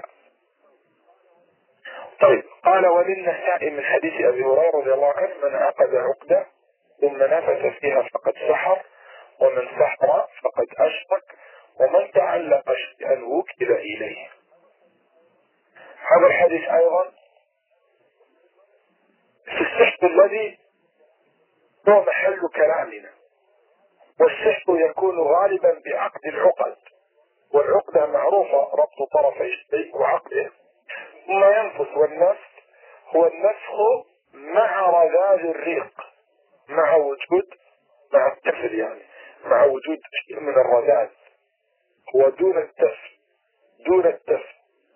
طيب، قال: وللنساء من حديث أبي هريرة رضي الله عنه: من عقد عقدة ثم نفث فيها فقد سحر، ومن سحر فقد أشرك، ومن تعلق شيئا وكل إليه. هذا الحديث أيضا في السحر الذي هو محل كلامنا، والسحر يكون غالبا بعقد العقد، والعقدة معروفة ربط طرفي الشيء وعقده، ثم ينفث، والنفث هو النفخ مع رذاذ الريق، مع التفل، يعني مع وجود شيء من الرذاذ، هو دون التفل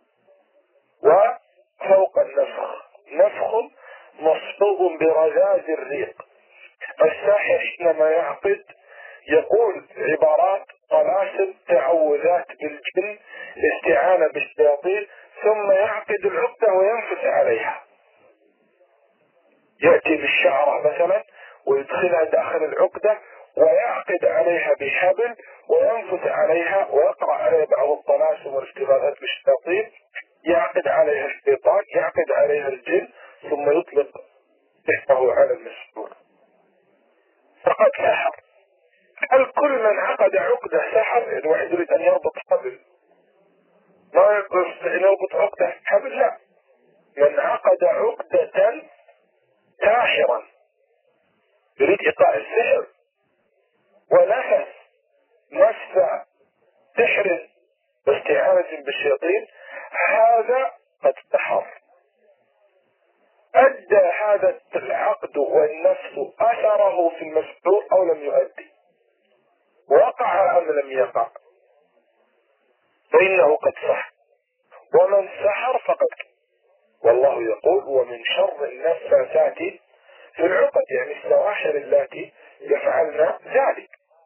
وفوق النفخ، نفخ مصحوب برذاذ الريق. الساحر حينما يعقد يقول عبارات طلاسم تعوذات بالجن، استعانة بالشياطين، ثم يعقد العقدة وينفث عليها، يأتي بالشعرة مثلا ويدخلها داخل العقدة ويعقد عليها بحبل وينفث عليها ويقرأ عليها بعض الطلاسم والاستغاثات بالشياطين، يعقد عليها الشيطان، يعقد عليها الجن، ثم ثم يطلق سحره على المسحور فقد سحر. هل كل من عقد عقدة سحر؟ يعني واحد يريد أن يربط حبل ما يستطيع أن يربط عقدة حبل؟ لا، من عقد عقدة ساحرا يريد إيقاع السحر ونفس نفس سحر واستعانة بالشياطين، هذا قد سحر. أدى هذا العقد والنفس أثره في المسحور أو لم يؤدي؟ وقع أم لم يقع؟ فإنه قد سحر، ومن سحر فقد كفر. والله يقول ومن شر النفاثات في العقد، يعني السواحر اللاتي يفعلن ذلك.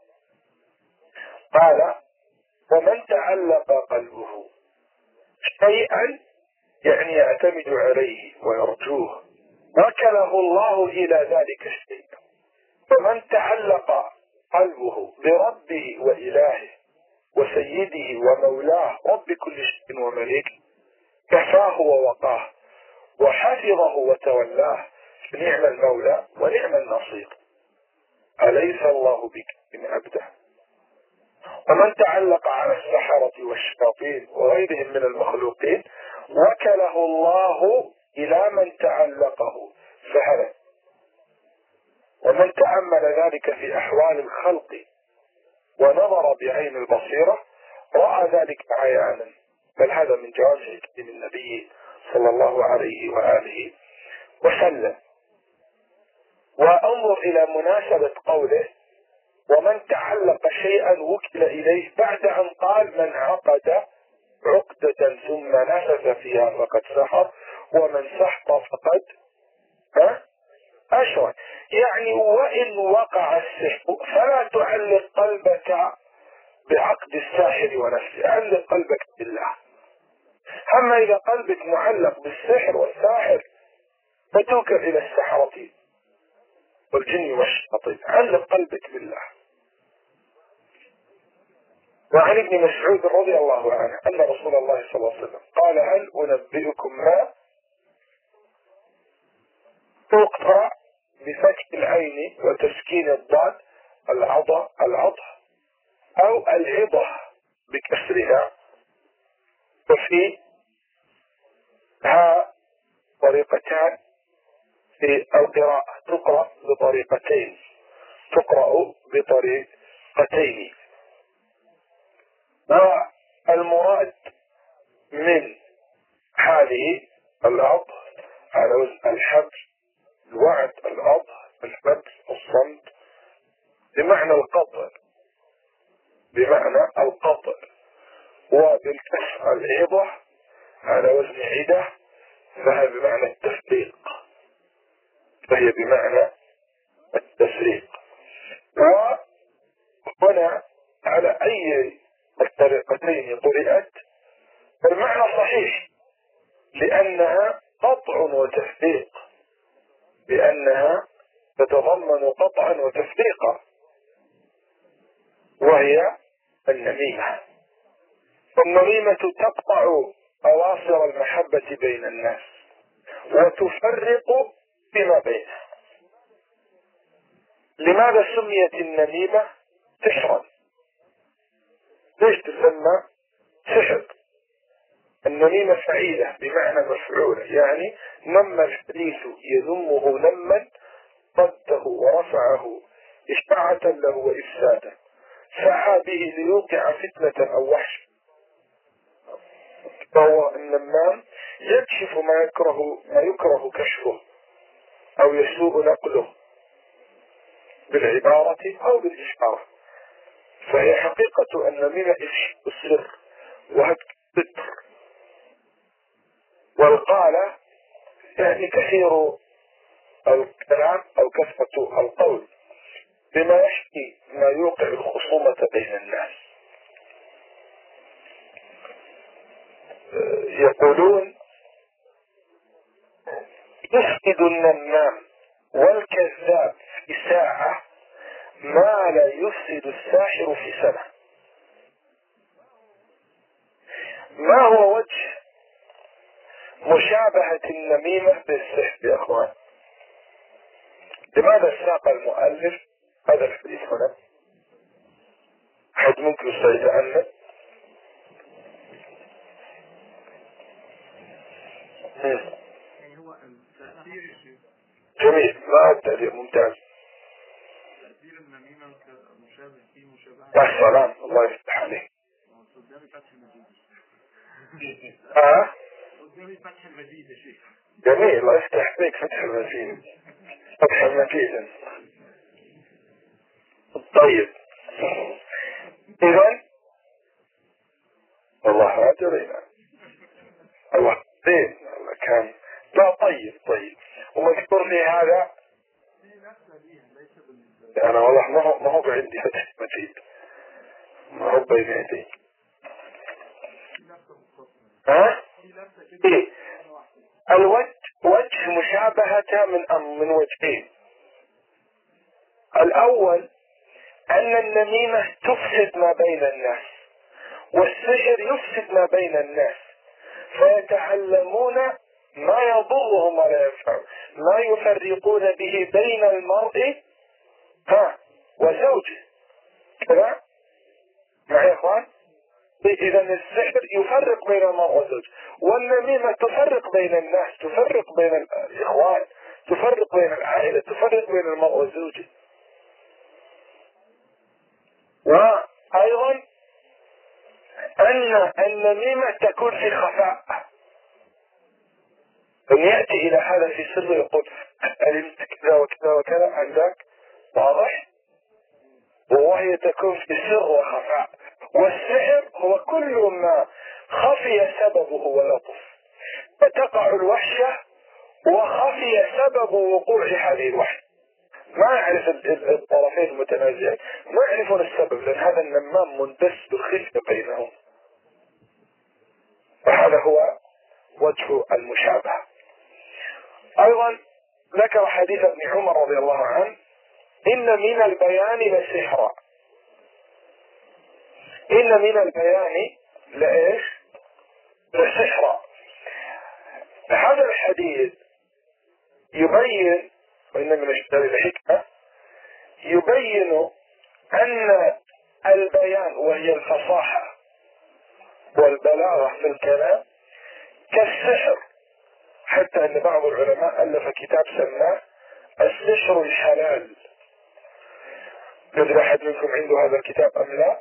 قال ومن تعلق قلبه شيئا، يعني يعتمد عليه ويرجوه، وكله الله إلى ذلك الشيء. فمن تعلق قلبه بربه وإلهه وسيده ومولاه رب كل شيء ومليك كفاه ووقاه وحفظه وتولاه، نعم المولى ونعم النصير، أليس الله بكف عبده. ومن تعلق على السحرة والشياطين وغيرهم من المخلوقين وكله الله إلى من تعلقه فهلك. ومن تأمل ذلك في أحوال الخلق ونظر بعين البصيرة رأى ذلك عيانا، بل هذا من جوامع كلام النبي صلى الله عليه وآله وسلم. وانظر إلى مناسبة قوله ومن تعلق شيئا وكل إليه، بعد أن قال من عقد عقدة ثم نفث فيها فقد سحر، ومن سحط فقد أشرك. يعني وإن وقع السحر فلا تعلق قلبك بعقد الساحر ونفسه، علق قلبك بالله. أما إذا قلبك معلق بالسحر والساحر فتوكل إلى السحرة والجن والشياطين، علق قلبك بالله. وعن ابن مسعود رضي الله عنه أن رسول الله صلى الله عليه وسلم قال هل أنبئكم ما تقرأ بفتح العين وتسكين الضاد العضة أو العضة بكسرها، وفيها طريقتان في القراءة، تقرأ بطريقتين. والمراد من هذه العض على وزن الحبل، الوعد، العض، الحبل، الصمت، بمعنى القطع، وبالكسر العضة على وزن عدة فهي بمعنى التفريق. وهنا على أي الطريقتين قرأت المعنى صحيح، لأنها قطع وتفريق، لأنها تتضمن قطعا وتفريقا، وهي النميمة. النميمة تقطع أواصر المحبة بين الناس وتفرق فيما بينها. لماذا سميت النميمة سحرا؟ ليش تسمى سحر؟ النميمة فعيلة بمعنى مفعولة، يعني نم الحديث يذمه نما ضده ورفعه إشاعة له وإفسادا، سعى به ليوقع فتنة أو وحش. فهو النمام يكشف ما يكره كشفه أو يسوء نقله بالعبارة أو بالإشارة. فهي حقيقة النميمة إفشاء السر وهتك الستر. والقالة يعني كثير الكلام أو كثرة القول بما يحكي ما يوقع الخصومة بين الناس. يقولون يفقد النمام والكذاب في ساعة ما لا يفسد الساحر في سنة. ما هو وجه مشابهة النميمة بالسحر يا اخوان. لماذا ساق المؤلف هذا الحديث هنا؟ حد ممكن يستفيد عنه؟ يعني هو التأثير جميل، ما التأثير ممتاز. تأثير النميمة مشابه فيه مشابهة. يا سلام، الله يفتح عليك. قدامي فتح المجيد. قدامي فتح المجيد يا شيخ. جميل، الله يفتح عليك. فتح المجيد، فتح المجيد. طيب، إذن والله ما درينا. الله زين، الله كان. لا طيب ومذكور لي هذا. أنا والله ما هو عندي فتح المجيد، ما هو بين يدي. إيه؟ وجه مشابهة من وجهين. الأول أن النميمة تفسد ما بين الناس، والسحر يفسد ما بين الناس، فيتعلمون ما يضرهم ولا ينفعهم، ما يفرقون به بين المرء وزوجه. كذا معي يا اخوان؟ إذا السحر يفرق بين المرء وزوجه، والنميمة تفرق بين الناس، تفرق بين الإخوان، تفرق بين العائلة، تفرق بين المرء وزوجه. وأيضا أن النميمة تكون في خفاء، أن يأتي إلى هذا في سر يقول علمت كذا وكذا وكذا عندك، واضح؟ وهي تكون في سر وخفاء. والسحر هو كل ما خفي سببه ولطف، فتقع الوحشة وخفي سبب وقوع هذه الوحشة. ما يعرف الطرفين المتنازعين، ما يعرفون السبب، لأن هذا النمام مندس بالخفة بينهم. فهذا هو وجه المشابهة. أيضا ذكر حديث ابن عمر رضي الله عنه: إن من البيان لسحرا. إن من البيان لإيش؟ لسحرا. هذا الحديث يبين، وإن من الحكمة، يبين أن البيان وهي الفصاحة والبلاغة في الكلام كالسحر، حتى أن بعض العلماء ألف كتاب سماه السحر الحلال. يدري أحد منكم عنده هذا الكتاب أم لا؟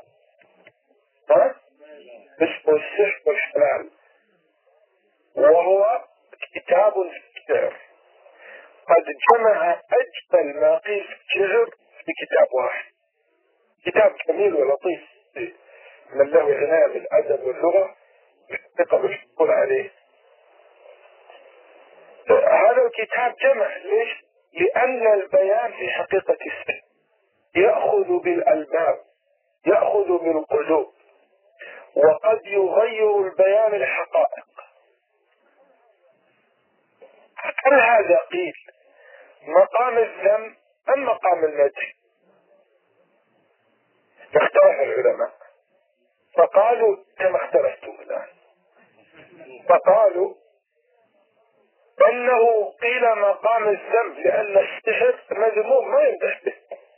اسمه السحر الحلال، وهو كتاب في الشعر، قد جمع أجمل ما قيل في الشعر في كتاب واحد. كتاب جميل ولطيف من له عناية بالأدب واللغة، يحقق بالشغل عليه. هذا الكتاب جمع ليش؟ لأن البيان في حقيقة السحر يأخذ بالألباب، يأخذ بالقلوب، وقد يغير البيان الحقائق. هل هذا قيل مقام الذم أم مقام المدح؟ اختلف العلماء، فقالوا كما اختلفتم الآن، فقالوا أنه قيل مقام الذم لأن السحر مذموم ما يمدح به،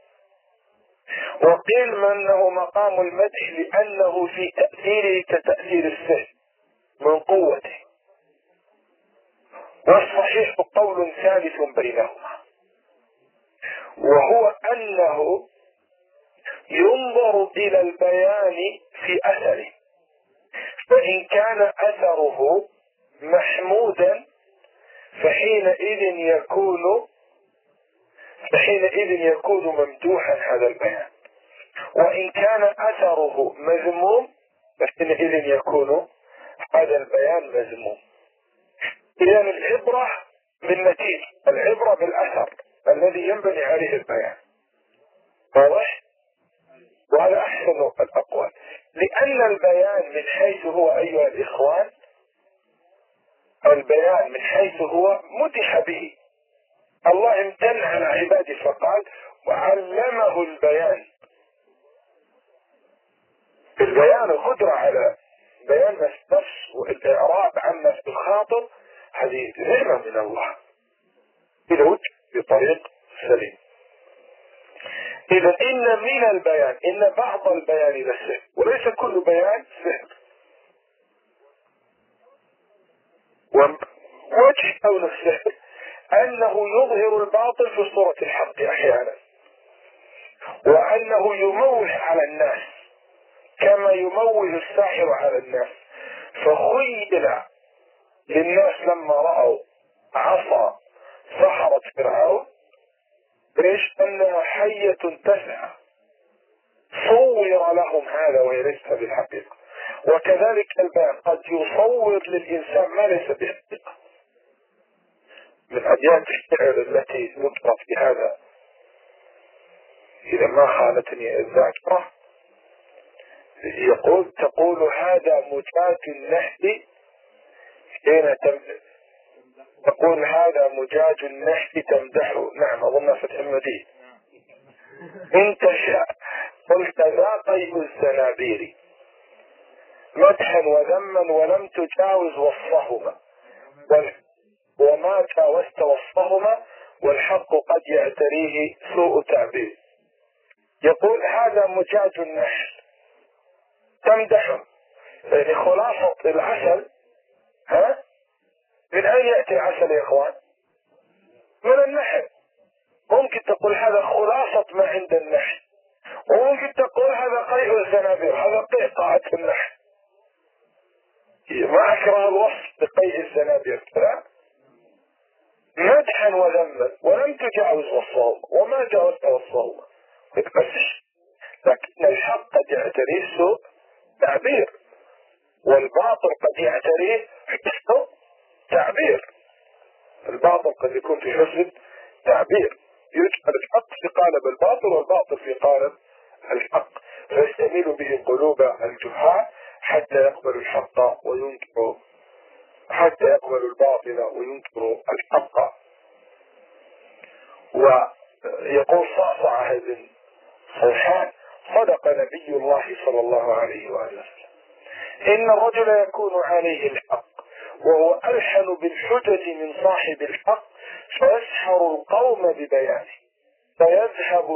وقيل أنه مقام المدح لأنه في تأثيره كتأثير السحر من قوته. والصحيح قول ثالث بينهما، وهو أنه ينظر إلى البيان في أثره، فإن كان أثره محمودا فحينئذ يكون ممدوحا هذا البيان، وإن كان أثره مذموم فحينئذ يكون هذا البيان مذموم. إذا العبرة بالنتيجة، العبرة بالأثر الذي ينبني عليه البيان. واضح؟ وهذا أحسن الأقوال، لأن البيان من حيث هو أيها الإخوان، البيان من حيث هو مدح به، الله امتن على عباده فقال وعلمه البيان. البيان القدرة على بيان النفس والإعراب عما في الخاطر هذه نعمة من الله إذا وجد بطريق سليم. إذا إن من البيان، إن بعض البيان للسحر وليس كل بيان سحر. ووجه كون السحر أنه يظهر الباطل في صورة الحق أحيانا، وأنه يموه على الناس كما يموه الساحر على الناس. فخيل للناس لما رأوا عصا سحرة فرعون ايش؟ انها حية تسعى، صور لهم هذا وهي ليست بالحقيقة. وكذلك البيان قد يصور للإنسان ما ليس بحقيقة. من أبيات الشعر التي ذكرت في هذا إذا ما خانتني الذاكرة، يقول تقول هذا مجاج النحل حين تقول هذا مجاج النحل تمدحه. نعم أظن فتح المدين. انت قلت ذا قيء الزنابير مدحا وذما ولم تجاوز وصفهما، وما جاوزت وصفهما والحق قد يعتريه سوء تعبير. يقول هذا مجاج النحل تمدحه، يعني خلاصة العسل. ها؟ من أين يأتي العسل يا إخوان؟ من النحل. ممكن تقول هذا خلاصة ما عند النحل، وممكن تقول هذا قيء الزنابير، هذا قيء قاعة النحل. ما أكره الوصف بقيء الزنابير كذا مدحا وذما ولم تجاوز وصفهم وما جاوزت وصفهم. لكن الحق قد يعتريه سوء تعبير، والباطل قد يعتريه حسن تعبير. الباطل قد يكون في حسن تعبير، يجعل الحق في قالب الباطل والباطل في قالب الحق، فيستميل به قلوب الجهال حتى يقبل الحق وينكر، حتى يقبل الباطل وينكر الحق. ويقول صعصع بن صيحان صدق نبي الله صلى الله عليه وآله وسلم إن الرجل يكون عليه الحق وهو ألحن بالحجج من صاحب الحق فيسحر القوم ببيانه فيذهب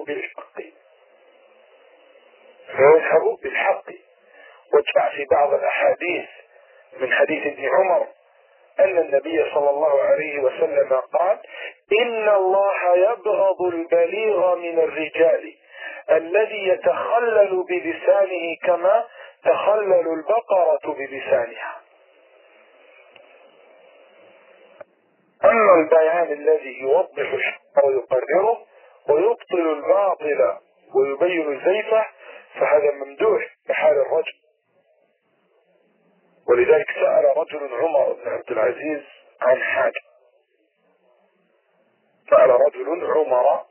بالحق. وجاء في بعض الأحاديث من حديث ابن عمر أن النبي صلى الله عليه وسلم قال إن الله يبغض البليغ من الرجال الذي يتخلل بلسانه كما تخلل البقرة بلسانها. أما البيان الذي يوضح الحق ويقرره ويبطل الباطل ويبين زيفه فهذا ممدوح بحال الرجل. ولذلك سأل رجل عمر بن عبد العزيز عن حاجة، سأل رجل عمر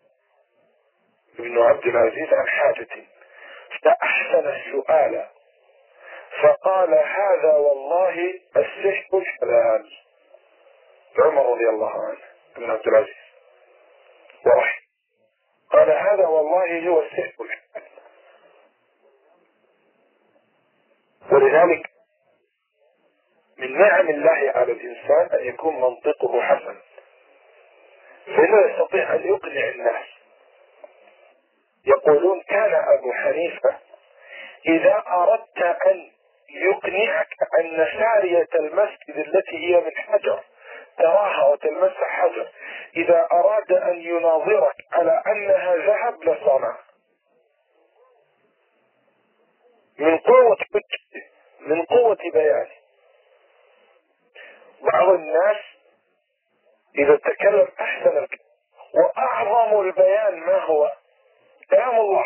بن عبد العزيز عن حاجة فأحسن السؤال فقال هذا والله السحر الحلال. عمر رضي الله عنه بن عبد العزيز ورحمه قال هذا والله هو السحر الحلال. ولذلك من نعم الله على الإنسان أن يكون منطقه حسن، فإنه يستطيع أن يقنع الناس. يقولون كان أبو حنيفة إذا أردت أن يقنعك أن سارية المسجد التي هي من حجر تراها وتلمسها حجر، إذا أراد أن يناظرك على أنها ذهب لصنع من قوة حجته، من قوة بيانه. بعض الناس إذا تكلم أحسن الكلام وأعظم البيان ما هو كلام الله.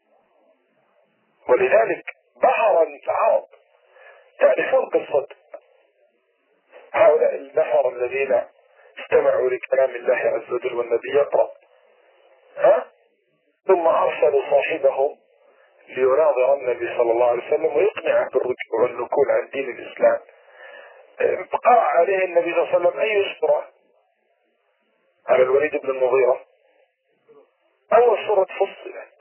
ولذلك ظهر العرب تعرفون قصة هؤلاء النفر الذين استمعوا لكلام الله عز وجل والنبي يقرأ ثم أرسلوا صاحبهم ليناظر النبي صلى الله عليه وسلم ويقنعه بالرجوع والنكول عن دين الإسلام. قرأ عليه النبي صلى الله عليه وسلم أي سورة؟ على الوليد بن المغيرة أول سورة فصلت.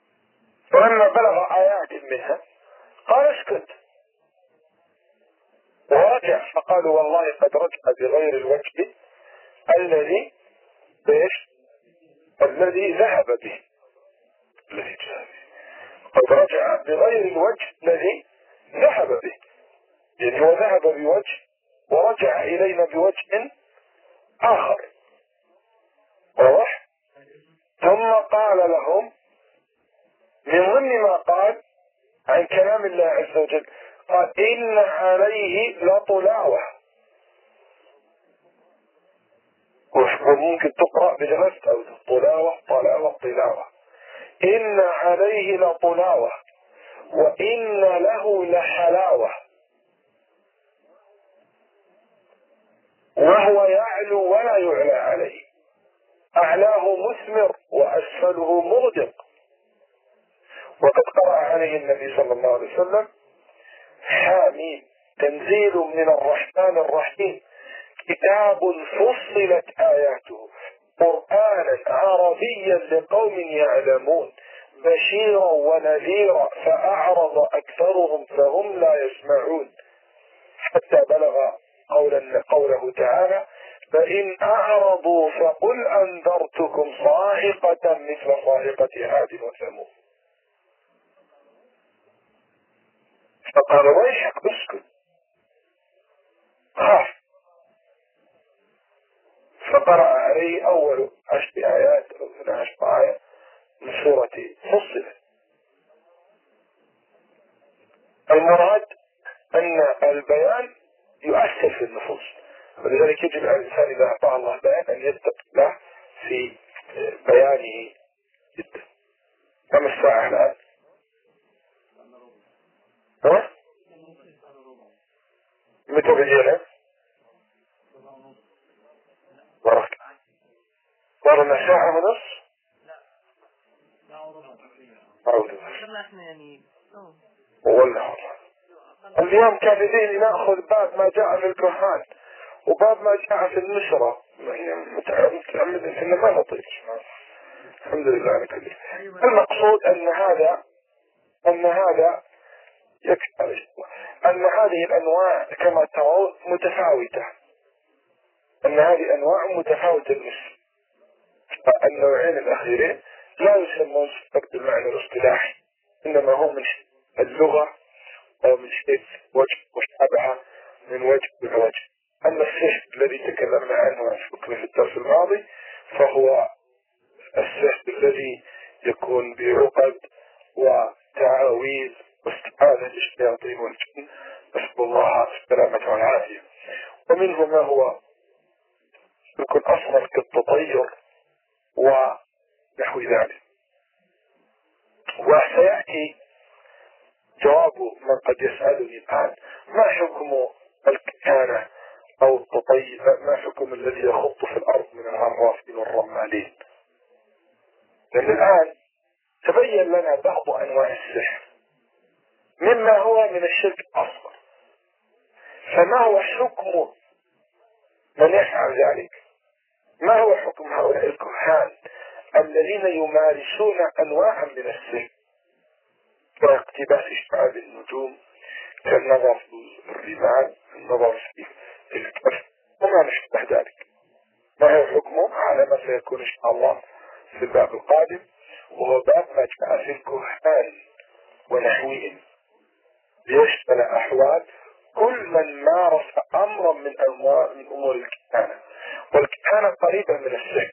فلما بلغ آيات منها قال اسكت، ورجع فقالوا والله قد رجع بغير الوجه الذي ايش؟ الذي ذهب به، الذي جاء به. قد رجع بغير الوجه الذي ذهب به، يعني هو ذهب بوجه ورجع إلينا بوجه آخر. واضح؟ ثم قال لهم من ضمن ما قال عن كلام الله عز وجل، قال إن عليه لطلاوة، وممكن تقرأ بجلست أو طلاوة طلاوة. إن عليه لطلاوة وإن له لحلاوة وهو يعلو ولا يعلى عليه، أعلاه مثمر وأسفله مغدق. وقد قرأ عليه النبي صلى الله عليه وسلم حاميم تنزيل من الرحمن الرحيم كتاب فصلت آياته قرآنا عربيا لقوم يعلمون بشيرا ونذيرا فأعرض أكثرهم فهم لا يسمعون، حتى بلغ قوله تعالى فإن أعرضوا فقل أنذرتكم صاعقة مثل صاعقة عاد وثمود. فقال ويحك اسكت خاف. فقرأ عليه أول 10 آيات أو 12 آية من سورة فصلت. المراد أن البيان يؤثر في النفوس، ولذلك يجب على الإنسان إذا أعطاه الله بيان أن يتقي الله في بيانه جدا. كم الساعة الآن؟ ها؟ متى بدينا؟ بارك صارنا ساعة ونص. والله اليوم كان يديني نأخذ باب ما جاء في الكهان وباب ما جاء في النشرة، متعمد إن ما نطيق. الحمد لله على كل شيء. المقصود أن هذا يكفي أن هذه الأنواع كما ترون متفاوتة، أن هذه أنواع متفاوتة النسب. النوعين الأخيرين لا يسمون سحر بالمعنى الاصطلاحي، إنما هم من اللغة أو من حيث وجه مشابهة من وجه لوجه. أما السحر الذي تكلمنا عنه في الدرس الماضي فهو السحر الذي يكون بعقد وتعاويذ واستعاذة الشياطين والجن، نسأل الله السلامة والعافية. ومنه ما هو يكون أصغر كالتطير ونحو ذلك. وسيأتي جواب من قد يسألني الآن ما حكم الكهانة أو التطير، ما حكم الذي يخط في الأرض من العرافين والرمالين. لأن الآن تبين لنا بعض أنواع السحر مما هو من الشرك الأصغر، فما هو حكم من يفعل ذلك؟ ما هو حكم هؤلاء الكهان الذين يمارسون أنواعا من السحر كاقتباس شعاب النجوم، كالنظر في الرمال، النظر في الكف وما نشبه ذلك؟ ما هو حكمه على ما سيكون إن شاء الله في الباب القادم، وهو باب ما جاء في الكهان ونحوهم، ليشمل أحوال كل من مارس أمرا من أمور الكهانة. والكهانة قريبة من السحر.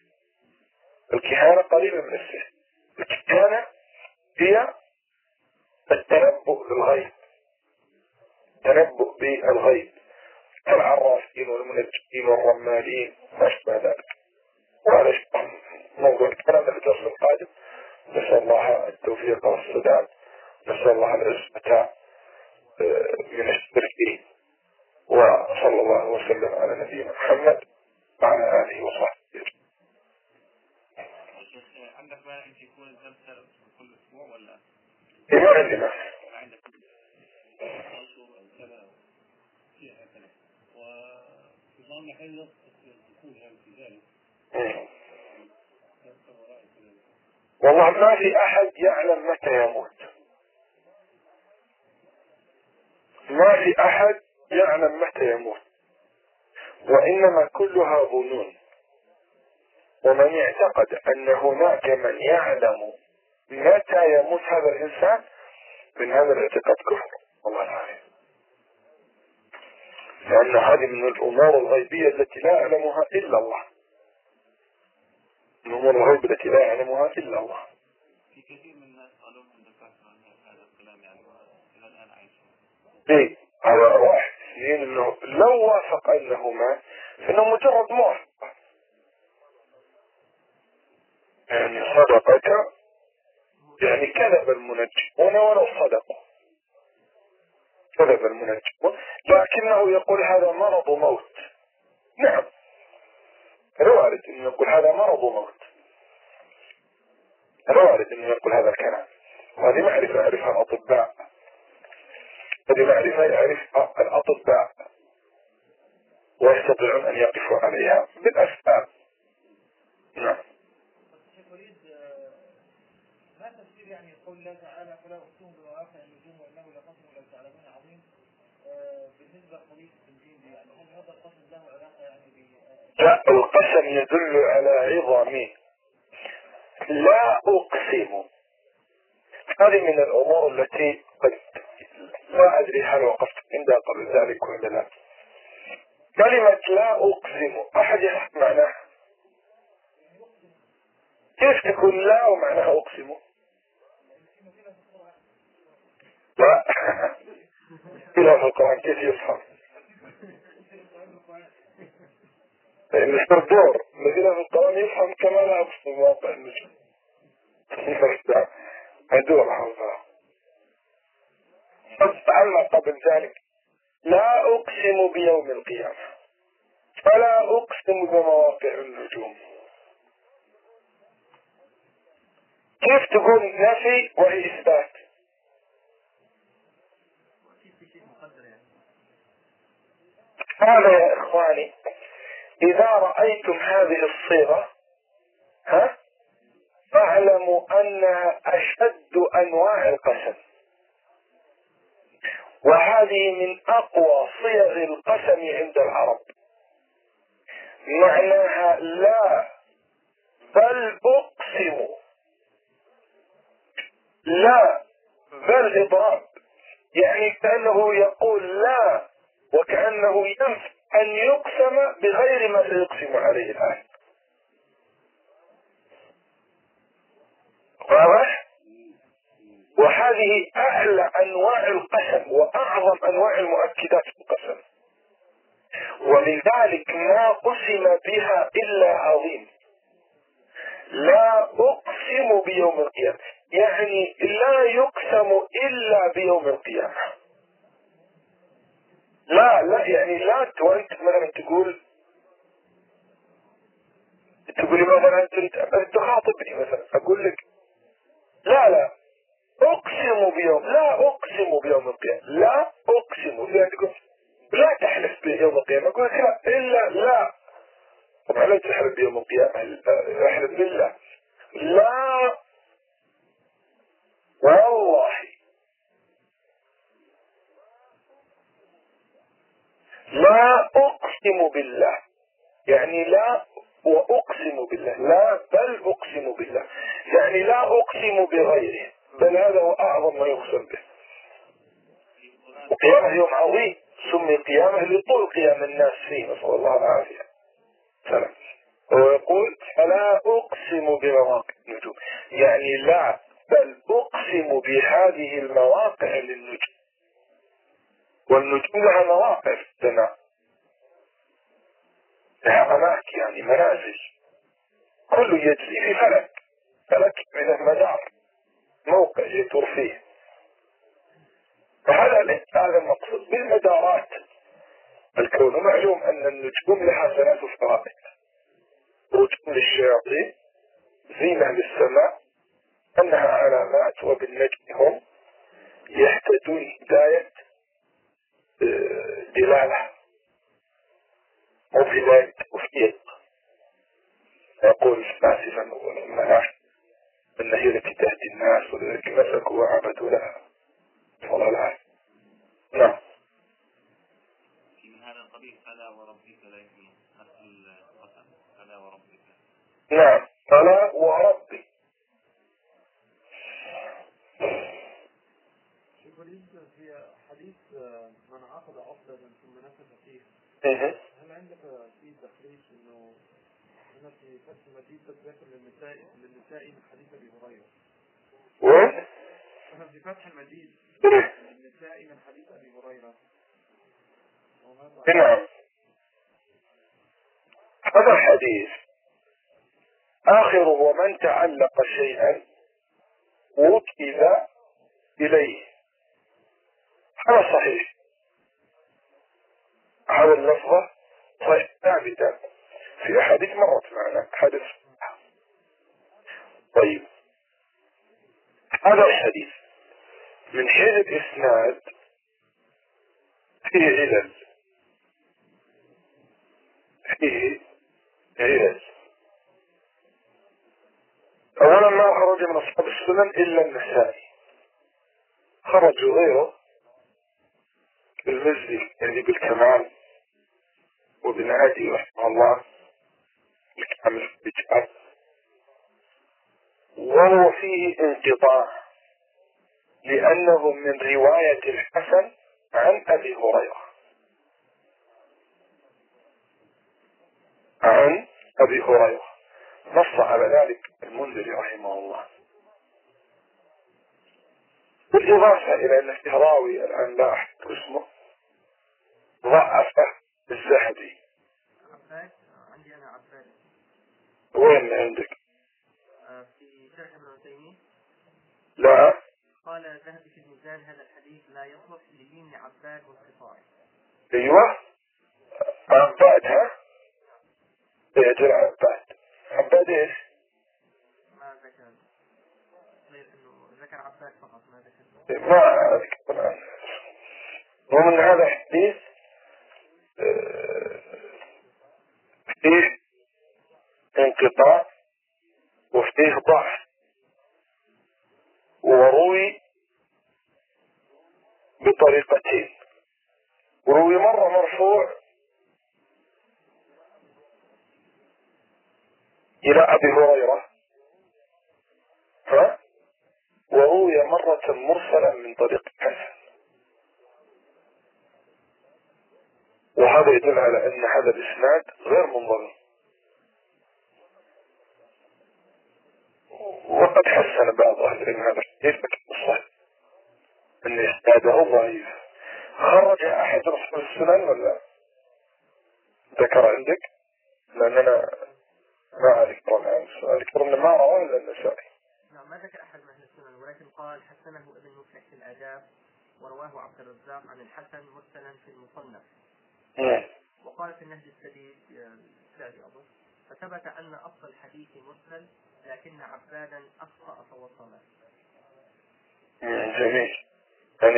الكهانة هي التنبؤ بالغيب، التنبؤ بالغيب كالعرافين والمنجمين والرمالين ما أشبه ذلك. وهذا موضوع الكلام في الدرس القادم. نسأل الله التوفيق والسداد، نسأل الله العزة من الشرك، وصلى الله وسلم على نبينا محمد وعلى آله وصحبه. عندك بقى يكون الدرس كل أسبوع ولا؟ ما عندنا. عندك أشهر أو سنة فيها سنة، ونظام محل تكون يعني في ذلك. والله ما في أحد يعلم متى يموت، ما في أحد يعلم متى يموت، وإنما كلها ظنون. ومن يعتقد أن هناك من يعلم متى يموت هذا الإنسان، من هذا الاعتقاد كفر، والله العافية. لأن هذه من الأمور الغيبية التي لا يعلمها إلا الله، من أمور الغيب التي لا يعلمها إلا الله. في كثير من الناس قالوا لهم دكاترة عن هذا الكلام، يعني إلى الآن عايشين. إيه، على أرواح سنين أنه لو وافق أنه مات فإنه مجرد موافقة، يعني صدقك، يعني كذب المنجمون ولو صدقوا، كذب المنجمون، لكنه يقول هذا مرض موت. نعم، هذا وارد أنه يقول هذا مرض موت، هذا وارد أنه يقول هذا الكلام. وهذه معرفة يعرفها الأطباء، هذه معرفة يعرفها الأطباء ويستطيعون أن يقفوا عليها بالأسباب. نعم. الشيخ وليد، ما تفسير يعني قول الله تعالى فلا أقسم بمواقع النجوم وإنه لقسم لو تعلمون عظيم، بالنسبة لقضية التنجيم دي، يعني هل هذا القسم له علاقة يعني لا، القسم يدل على عظم. لا أقسم، هذه من الأمور التي قد لا أدري هل وقفت عندها قبل ذلك ولا لا. كلمة لا أقسم أحد يعرف معناها؟ كيف تكون لا ومعناها أقسم؟ لا إلا في القرآن كيف يفهم؟ الدور الذين في القرآن يفهم كما لا أقسم واقع النجم. هدول حوضها. أما قبل ذلك لا أقسم بيوم القيامة، فلا أقسم بمواقع النجوم. كيف تقول نفي وهي إثبات؟ هذا يا إخواني إذا رأيتم هذه الصيغة فاعلموا أنها أشد أنواع القسم، وهذه من أقوى صيغ القسم عند العرب. معناها لا بل أقسم، لا بل إضراب، يعني كأنه يقول لا وكأنه ينفي أن يقسم بغير ما سيقسم عليه الآن. واضح؟ وهذه أعلى أنواع القسم وأعظم أنواع المؤكدات في القسم، ولذلك ما قسم بها إلا عظيم. لا أقسم بيوم القيامة، يعني لا يقسم إلا بيوم القيامة. لا يعني لا وأنت مثلا تقول مثلا أنت تخاطبني مثلا أقول لك لا أقسم بيوم، لا أقسم بيوم القيامة، لا أقسم، يعني تقول لا تحلف بيوم القيامة، أقول لك لا إلا لا. طبعا لا تحلف بيوم القيامة، احلف بالله. لا والله، لا أقسم بالله، يعني لا وأقسم بالله، لا بل أقسم بالله، يعني لا أقسم بغيره، بل هذا هو أعظم ما يقسم به. وقيامة يوم عظيم، سمي قيامة لطول قيام الناس فيه، نسأل الله العافية. سلام. ويقول فلا أقسم بمواقع النجوم، يعني لا بل أقسم بهذه المواقع للنجوم، والنجوم لها مواقع في السماء، لها أماكن يعني منازل، كل يجري في فلك من المدار، موقع يدور فيه. هذا المقصود بالمدارات. الكون معلوم أن النجوم لها 3 فرائض: رجوم للشياطين، زينة للسماء، أنها علامات، وبالنجم هم يهتدون هداية دلالة وهداية توفيق. يقول آسفا والمناح أن هي التي تهدي الناس، ولذلك مسكوا وعبدوا لها. والله العافية. نعم. ألا وربك لا يؤمنون نفس القسم ألا وربك. نعم ألا وربي. في حديث من عقد عقدة ثم نفث فيه، هل عندك في تخريج انه هنا في فتح المجيد تذكر للنساء من حديث ابي هريرة؟ وين؟ هنا في فتح المجيد للنساء من حديث ابي هريرة. نعم هذا الحديث آخره ومن تعلق شيئا وكذ إليه، هذا صحيح، هذا اللفظة صحيح ثابتة في أحاديث مرت معنا حدث. طيب هذا الحديث من حيث الإسناد فيه علل، فيه علل. أولا ما خرج من أصحاب السنن إلا النسائي، خرجوا غيره بالمزي يعني بالكمال وابن عدي رحمه الله الكامل بالجعل، وهو فيه انقطاع لأنه من رواية الحسن عن أبي هريرة، عن أبي هريرة، نص على ذلك المنذري رحمه الله، بالإضافة إلى أن فيه راوي الآن لا أحضر اسمه ضعفه الذهبي. عباد عندي أنا عباد. وين عندك؟ في شرح ابن عثيمين. لا قال الذهبي في الميزان هذا الحديث لا يصلح لدين عباد وانقطاعه. أيوه عباد، ها يجري عباد. عباد إيش؟ ما ذكر غير انه ذكر عباد فقط، ما ذكر. ما أذكر الآن. ومن هذا الحديث فيه انقطاع وفيه ضعف، وروي بطريقتين، وروي مرة مرفوع إلى أبي هريرة، ها، وروي مرة مرسلا من طريق حسن، وهذا يدل على أن هذا الإسناد غير منضبط، وقد حسن بعض أهل العلم هذا الحديث لكن الصحيح أن إسناده ضعيف. خرج أحد أصحاب السنن ولا ذكر عندك؟ لأننا ما أذكر الآن، أذكر أن ما رواه إلا النسائي. نعم ما ذكر أحد من أهل السنن، ولكن قال حسنه ابن مفلح في الآداب، ورواه عبد الرزاق عن الحسن مرسلا في المصنف. وقال في النهج السديد السعدي أظن فثبت أن أصل الحديث مرسل لكن عبادا أخطأ فوصله. جميل، يعني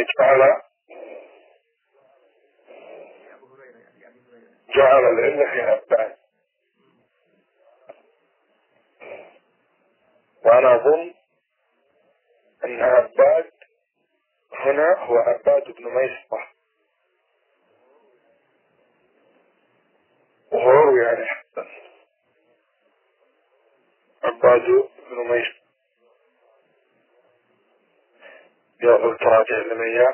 جعل العلة في عباد، وأنا أظن أن عباد هنا هو عباد بن ميسرة، وهو يعني حسن عباد بن ميسرة. يا تراجع لمياه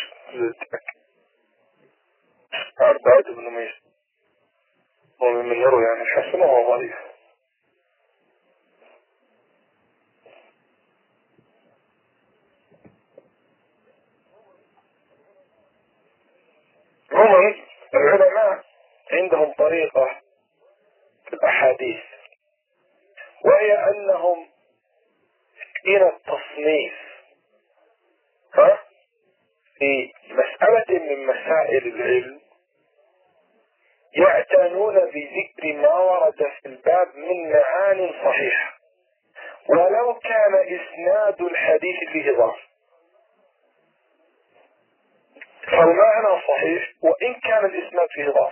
عباد بن ميسرة، ومن يروي عن الحسن وهو ضعيف. عموما العلماء عندهم طريقة في الأحاديث، وهي أنهم إلى التصنيف في مسألة من مسائل العلم يعتنون بذكر ما ورد في الباب من معان صحيحة ولو كان إسناد الحديث فيه ضعف، فالمعنى صحيح وإن كان الإسناد فيه ضعف.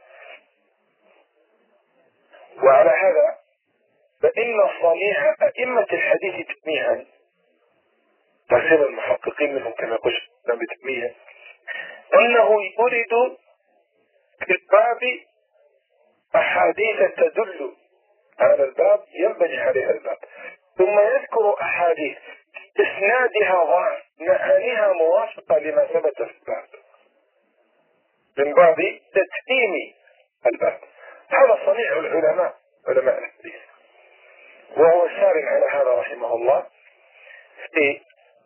وعلى هذا فإن صنيع أئمة الحديث تسميها تفسير المحققين منهم كما يقول بتسميها أنه يريد في الباب أحاديث تدل على الباب ينبني عليها الباب، ثم يذكر أحاديث إسنادها ضعف معانيها موافقة لما ثبت في الباب من باب تتميم الباب. هذا صنيع العلماء، علماء الحديث، وهو سار على هذا رحمه الله في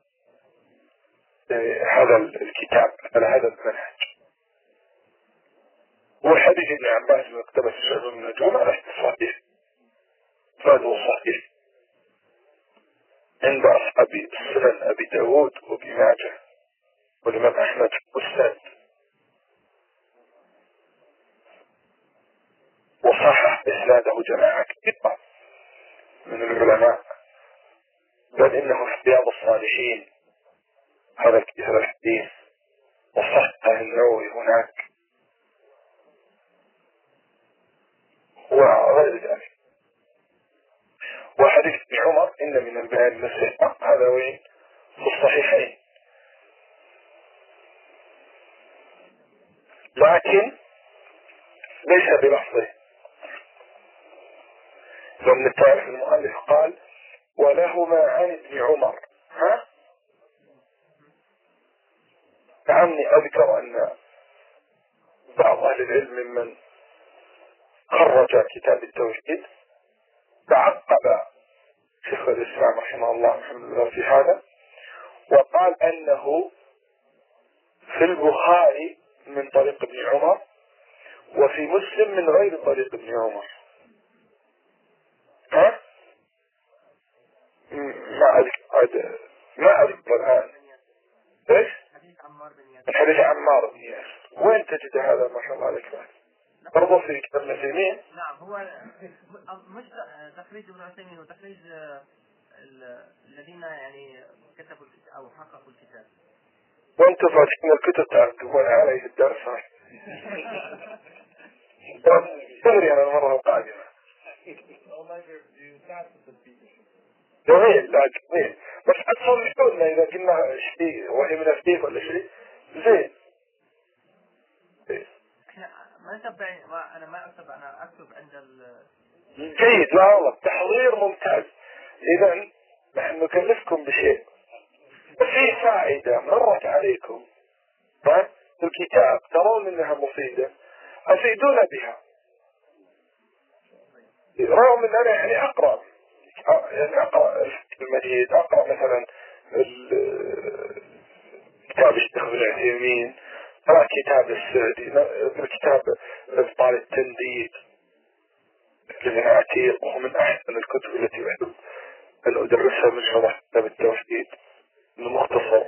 هذا الكتاب على هذا المنهج. وحديث ابن عباس من مكتبة الشعب من النجوم على صحيح، فهو صحيح عند أصحاب السنن أبي داود وابن ماجه والإمام أحمد والسند، وصحح إسناده جماعة كثيرة من العلماء، بل إنه في رياض الصالحين هذا الكتاب الحديث، وصححه النووي هناك وغير ذلك. وحديث ابن عمر إن من البيان للصحة هذا وين في الصحيحين، لكن ليس بلفظه، لأن التاريخ المؤلف قال ولهما عن ابن عمر. عني أذكر أن بعض أهل العلم ممن خرج كتاب التوحيد تعقب شيخ الإسلام رحمه الله محمد الله في هذا، وقال أنه في البخاري من طريق ابن عمر وفي مسلم من غير طريق ابن عمر. ما أذكر الآن إيش؟ الحديث عمار بن ياسر. وين تجد هذا ما شاء الله عليك؟ برضو في كتاب ابن عثيمين. نعم، هو مش تخريج ابن عثيمين وتخريج الذين يعني كتبوا الكتاب أو حققوا الكتاب. وانتم فاتحين الكتب تعرفون عليه الدرس. تغري على المرة القادمة. جميل، لا جميل، بس أتصل شلوننا إذا كنا شيء وحي من أفتيك ولا شيء زين. ما نتبع، أنا ما أكتب، أنا أكتب عند جيد. لا والله تحضير ممتاز. إذا نحن نكلفكم بشيء في فائدة مرت عليكم في الكتاب ترون انها مفيدة، افيدونا بها. رغم ان انا يعني اقرأ المجيد، اقرأ مثلا كتاب الشيخ ابن عثيمين، اقرأ كتاب السعدي، كتاب ابطال التنديد لابن عتيق، وهو من احسن الكتب التي احب ان ادرسها من شرح كتاب التوحيد المختصر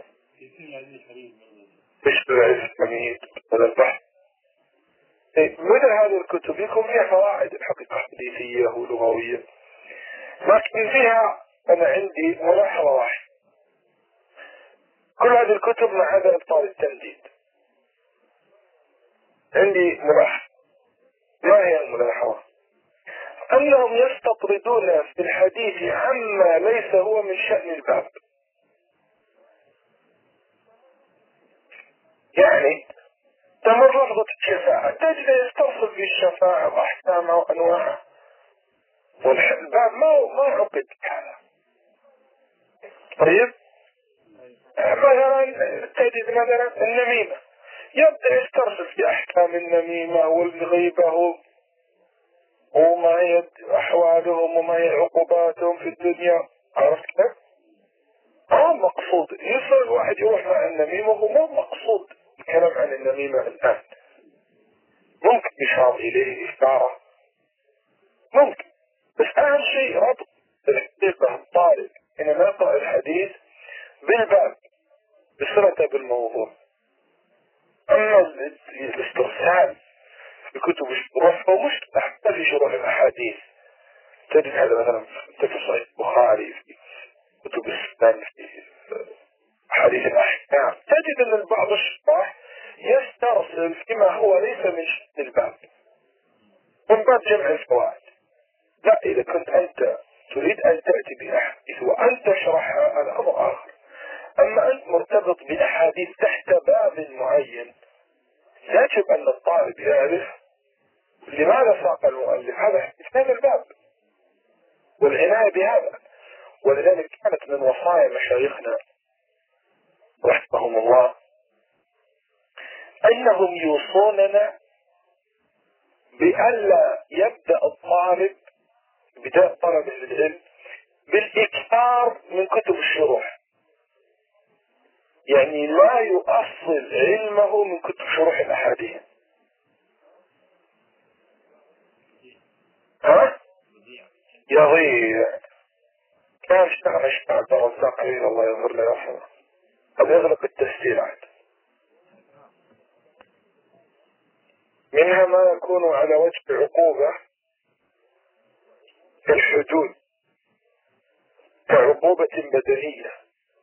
بشر العز الحميد. هذا البحث مثل هذه الكتب يكون فيها فوائد الحقيقة حديثية ولغوية، لكن فيها أنا عندي ملاحظة واحدة. كل هذه الكتب ما عدا إبطال التنديد عندي ملاحظة. ما هي الملاحظة؟ أنهم يستطردون في الحديث عما ليس هو من شأن الباب. يعني تمر لفظة الشفاعة تجد يستوصف في الشفاعة وأحكامها وأنواعها، والباب ما عقد هذا. طيب مثلا تجد مثلا النميمة، يبدأ يسترسل في أحكام النميمة والغيبة وما هي أحوالهم وما هي عقوباتهم في الدنيا. عرفت كيف؟ مقصود يصير الواحد يروح مع النميمة وهو مو مقصود الكلام عن النميمة الآن. ممكن يشار إليه إشارة، ممكن، بس أهم شيء ربط الحقيقة الطالب حينما يقرأ الحديث بالباب بصلته بالموضوع. أما الاسترسال في كتب الشروح هو مش حتى في شروح الأحاديث. تجد هذا مثلا في صحيح البخاري، في كتب السنن، في حديث الأحكام، تجد أن بعض الشراح يسترسل فيما هو ليس من شأن الباب من باب جمع الفوائد. لا، إذا كنت أنت تريد أن تأتي بأحاديث وأن تشرحها هذا أمر آخر. أما أنت مرتبط بأحاديث تحت باب معين يجب أن الطالب يعرف لماذا ساق المؤلف هذا في هذا الباب والعناية بهذا. ولذلك كانت من وصايا مشايخنا رحمهم الله أنهم يوصوننا بألا يبدأ الطالب بداية طلب العلم بالإكثار من كتب الشروح، يعني لا يؤصل علمه من كتب شروح الأحاديث. ها؟ يضيع. كان اشتغل عبد الرزاق عليه الله يغفر له ويرحمه، قد يغلق التسجيل عاد. منها ما يكون على وجه عقوبة كالحدود كعقوبة بدنية،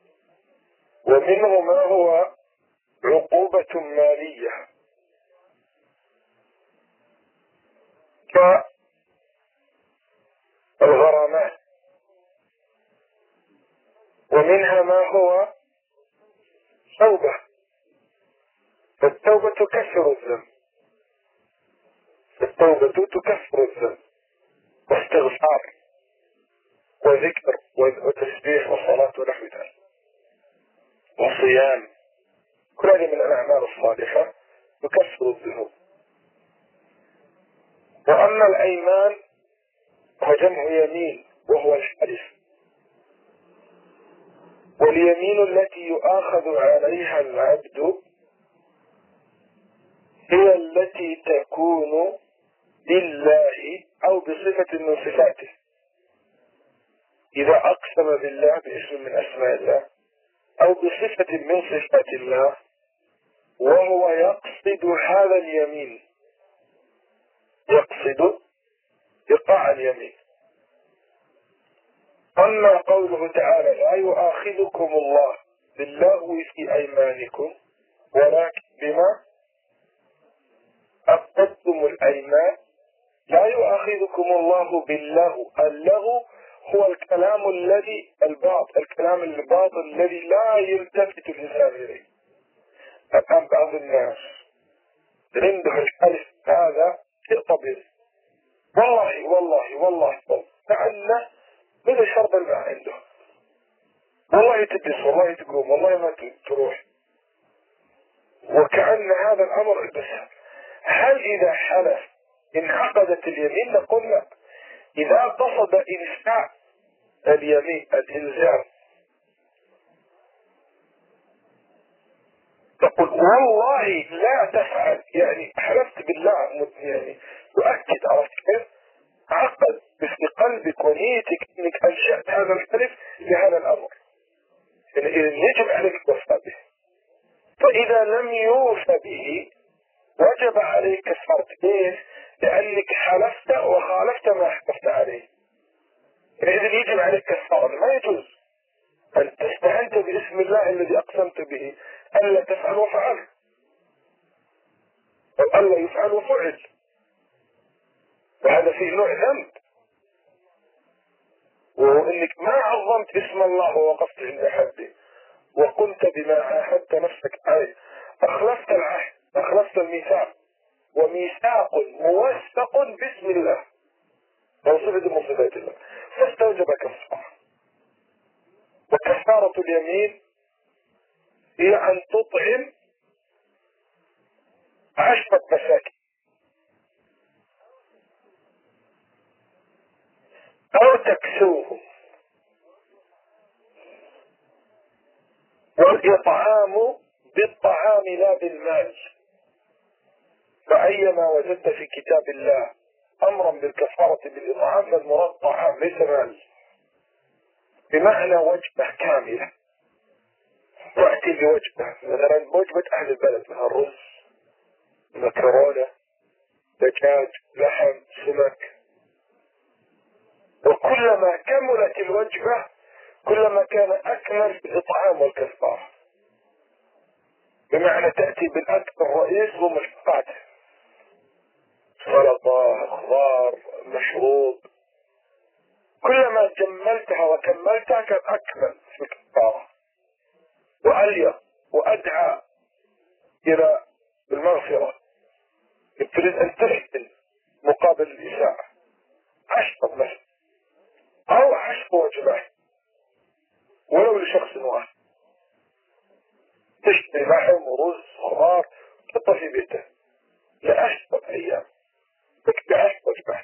ومنه ما هو عقوبة مالية كالغرامات، ومنها ما هو توبة، فالتوبة تكفر الذنب، التوبة تكفر الذنب، واستغفار وذكر وتسبيح وصلاة ونحو ذلك وصيام، كل هذه من الأعمال الصالحة تكفر الذنوب. وأما الأيمان هو جمع يمين وهو الحلف، واليمين التي يؤاخذ عليها العبد هي التي تكون بالله أو بصفة من صفاته، إذا أقسم بالله باسم من أسماء الله أو بصفة من صفات الله وهو يقصد هذا اليمين، يقصد إيقاع اليمين. أما قوله تعالى لا يؤاخذكم الله باللغو في أيمانكم ولكن بما عقدتم الأيمان، لا يؤاخذكم الله باللغو، اللغو هو الكلام الذي الكلام الباطل الذي لا يلتفت الإنسان إليه. الآن بعض الناس عنده الحلف هذا شيء طبيعي، والله كأنه مثل شرب الماء عنده، والله تجلس والله تقوم والله ما تروح، وكأن هذا الأمر بس. هل إذا حلف انعقدت اليمين؟ نقول لا. إذا قصد إنشاء اليمين الإلزام تقول والله لا تفعل، يعني حلفت بالله يعني تؤكد، عرفت كيف؟ عقد في قلبك ونيتك انك انشأت هذا الحلف لهذا الامر، يعني اذا يجب عليك الوفاء به. فاذا لم يوفى به وجب عليك كفارة ايش؟ لانك حلفت وخالفت ما حلفت عليه، اذا يجب عليك كفارة. ما يجوز ان استعنت باسم الله الذي اقسمت به الا تفعل وفعل، او الا يفعل وفعل، وهذا فيه نوع ذنب، وانك ما عظمت اسم الله ووقفت عند حده وقمت بما عاهدت نفسك عليه، اخلفت العهد، اخلفت الميثاق، وميثاق موثق باسم الله وصفة من صفات الله، فاستوجب كفارة. وكفارة اليمين هي ان تطعم 10 مساكين او تكسوهم، والإطعام بالطعام لا بالمال، فأيما وجدت في كتاب الله أمرا بالكفارة بالإطعام فالمراد طعام ليس مال، بمعنى وجبة كاملة. وأتي بوجبة مثلا وجبة أهل البلد، مثلا رز، مكرونة، دجاج، لحم، سمك، وكلما كملت الوجبة كلما كان أكمل بالإطعام والكفارة، بمعنى تأتي بالأكل الرئيس ومشتقاته، سلطة، خضار، مشروب، كلما جملتها وكملتها كان أكمل في الكفارة وأليق وأدعى إلى بالمغفرة، تريد أن تحسن مقابل الإساءة، عشرة مثلا أو 10 وجبات ولو لشخص واحد، تشتري لحم ورز وخضار تحطه في بيته ل10 أيام، تكفي 10 وجبات،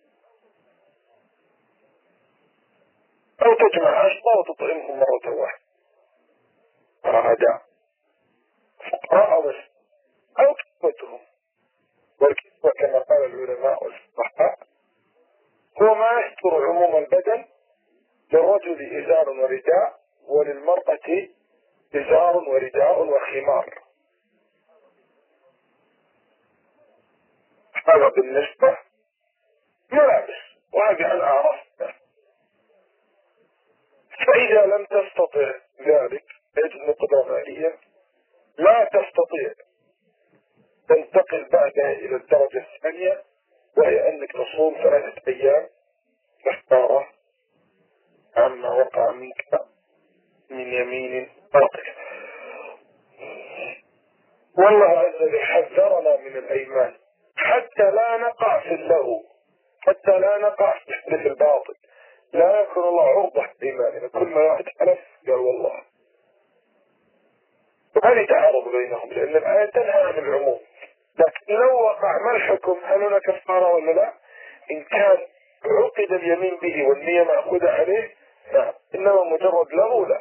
أو تجمع 10 وتطعمهم مرة واحدة، هذا فقراء بس، أو كسوتهم. والكسوة كما قال العلماء والفقهاء هو ما يستر عموم البدن، للرجل إزار ورداء، وللمرأة إزار ورداء وخمار. هذا بالنسبة ملابس، وهذه الأعراف. فإذا لم تستطع ذلك يجب قدرة مالية، لا تستطيع، تنتقل بعدها إلى الدرجة الثانية، وهي أنك تصوم 3 أيام كفارة عما وقع منك من يمين باطل. والله عز وجل حذرنا من الأيمان حتى لا نقع في اللغو، حتى لا نقع في الحلف الباطل، لا يكون الله عرضة لإيماننا. كل ما واحد حلف قال والله، وهذه تعارض بينهم، لأن الآية تنهى عن العموم. لكن لو وقع ما الحكم؟ هل هناك كفارة ولا لا؟ إن كان عقد اليمين به والنية مأخوذة عليه نعم، إنما مجرد لغو لا.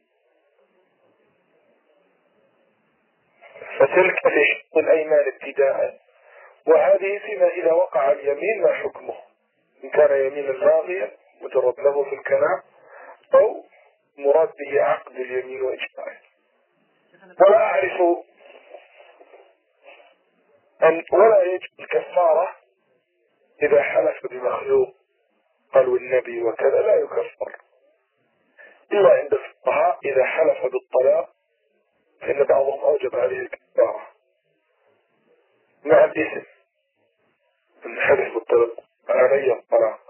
فتلك في حق الأيمان ابتداء، وهذه فيما إذا وقع اليمين ما حكمه، إن كان يمينا لاغيا مجرد لغو في الكلام، أو مراد به عقد اليمين وإجماعه. ولا أعرف ولا يجب الكفارة إذا حلف بمخلوق قالوا النبي وكذا لا يكفر، إلا عند الفقهاء إذا حلف بالطلاق فإن بعضهم أوجب عليه الكفارة مع الإثم، إن حلف بالطلاق علي الطلاق.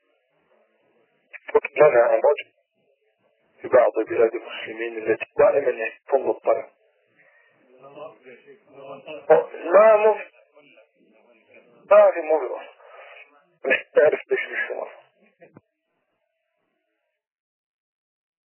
لنا عن رجل في بعض بلاد المسلمين التي دائما يحكم بالطلاق، ما هذه موضوع نعرف ليش الشمال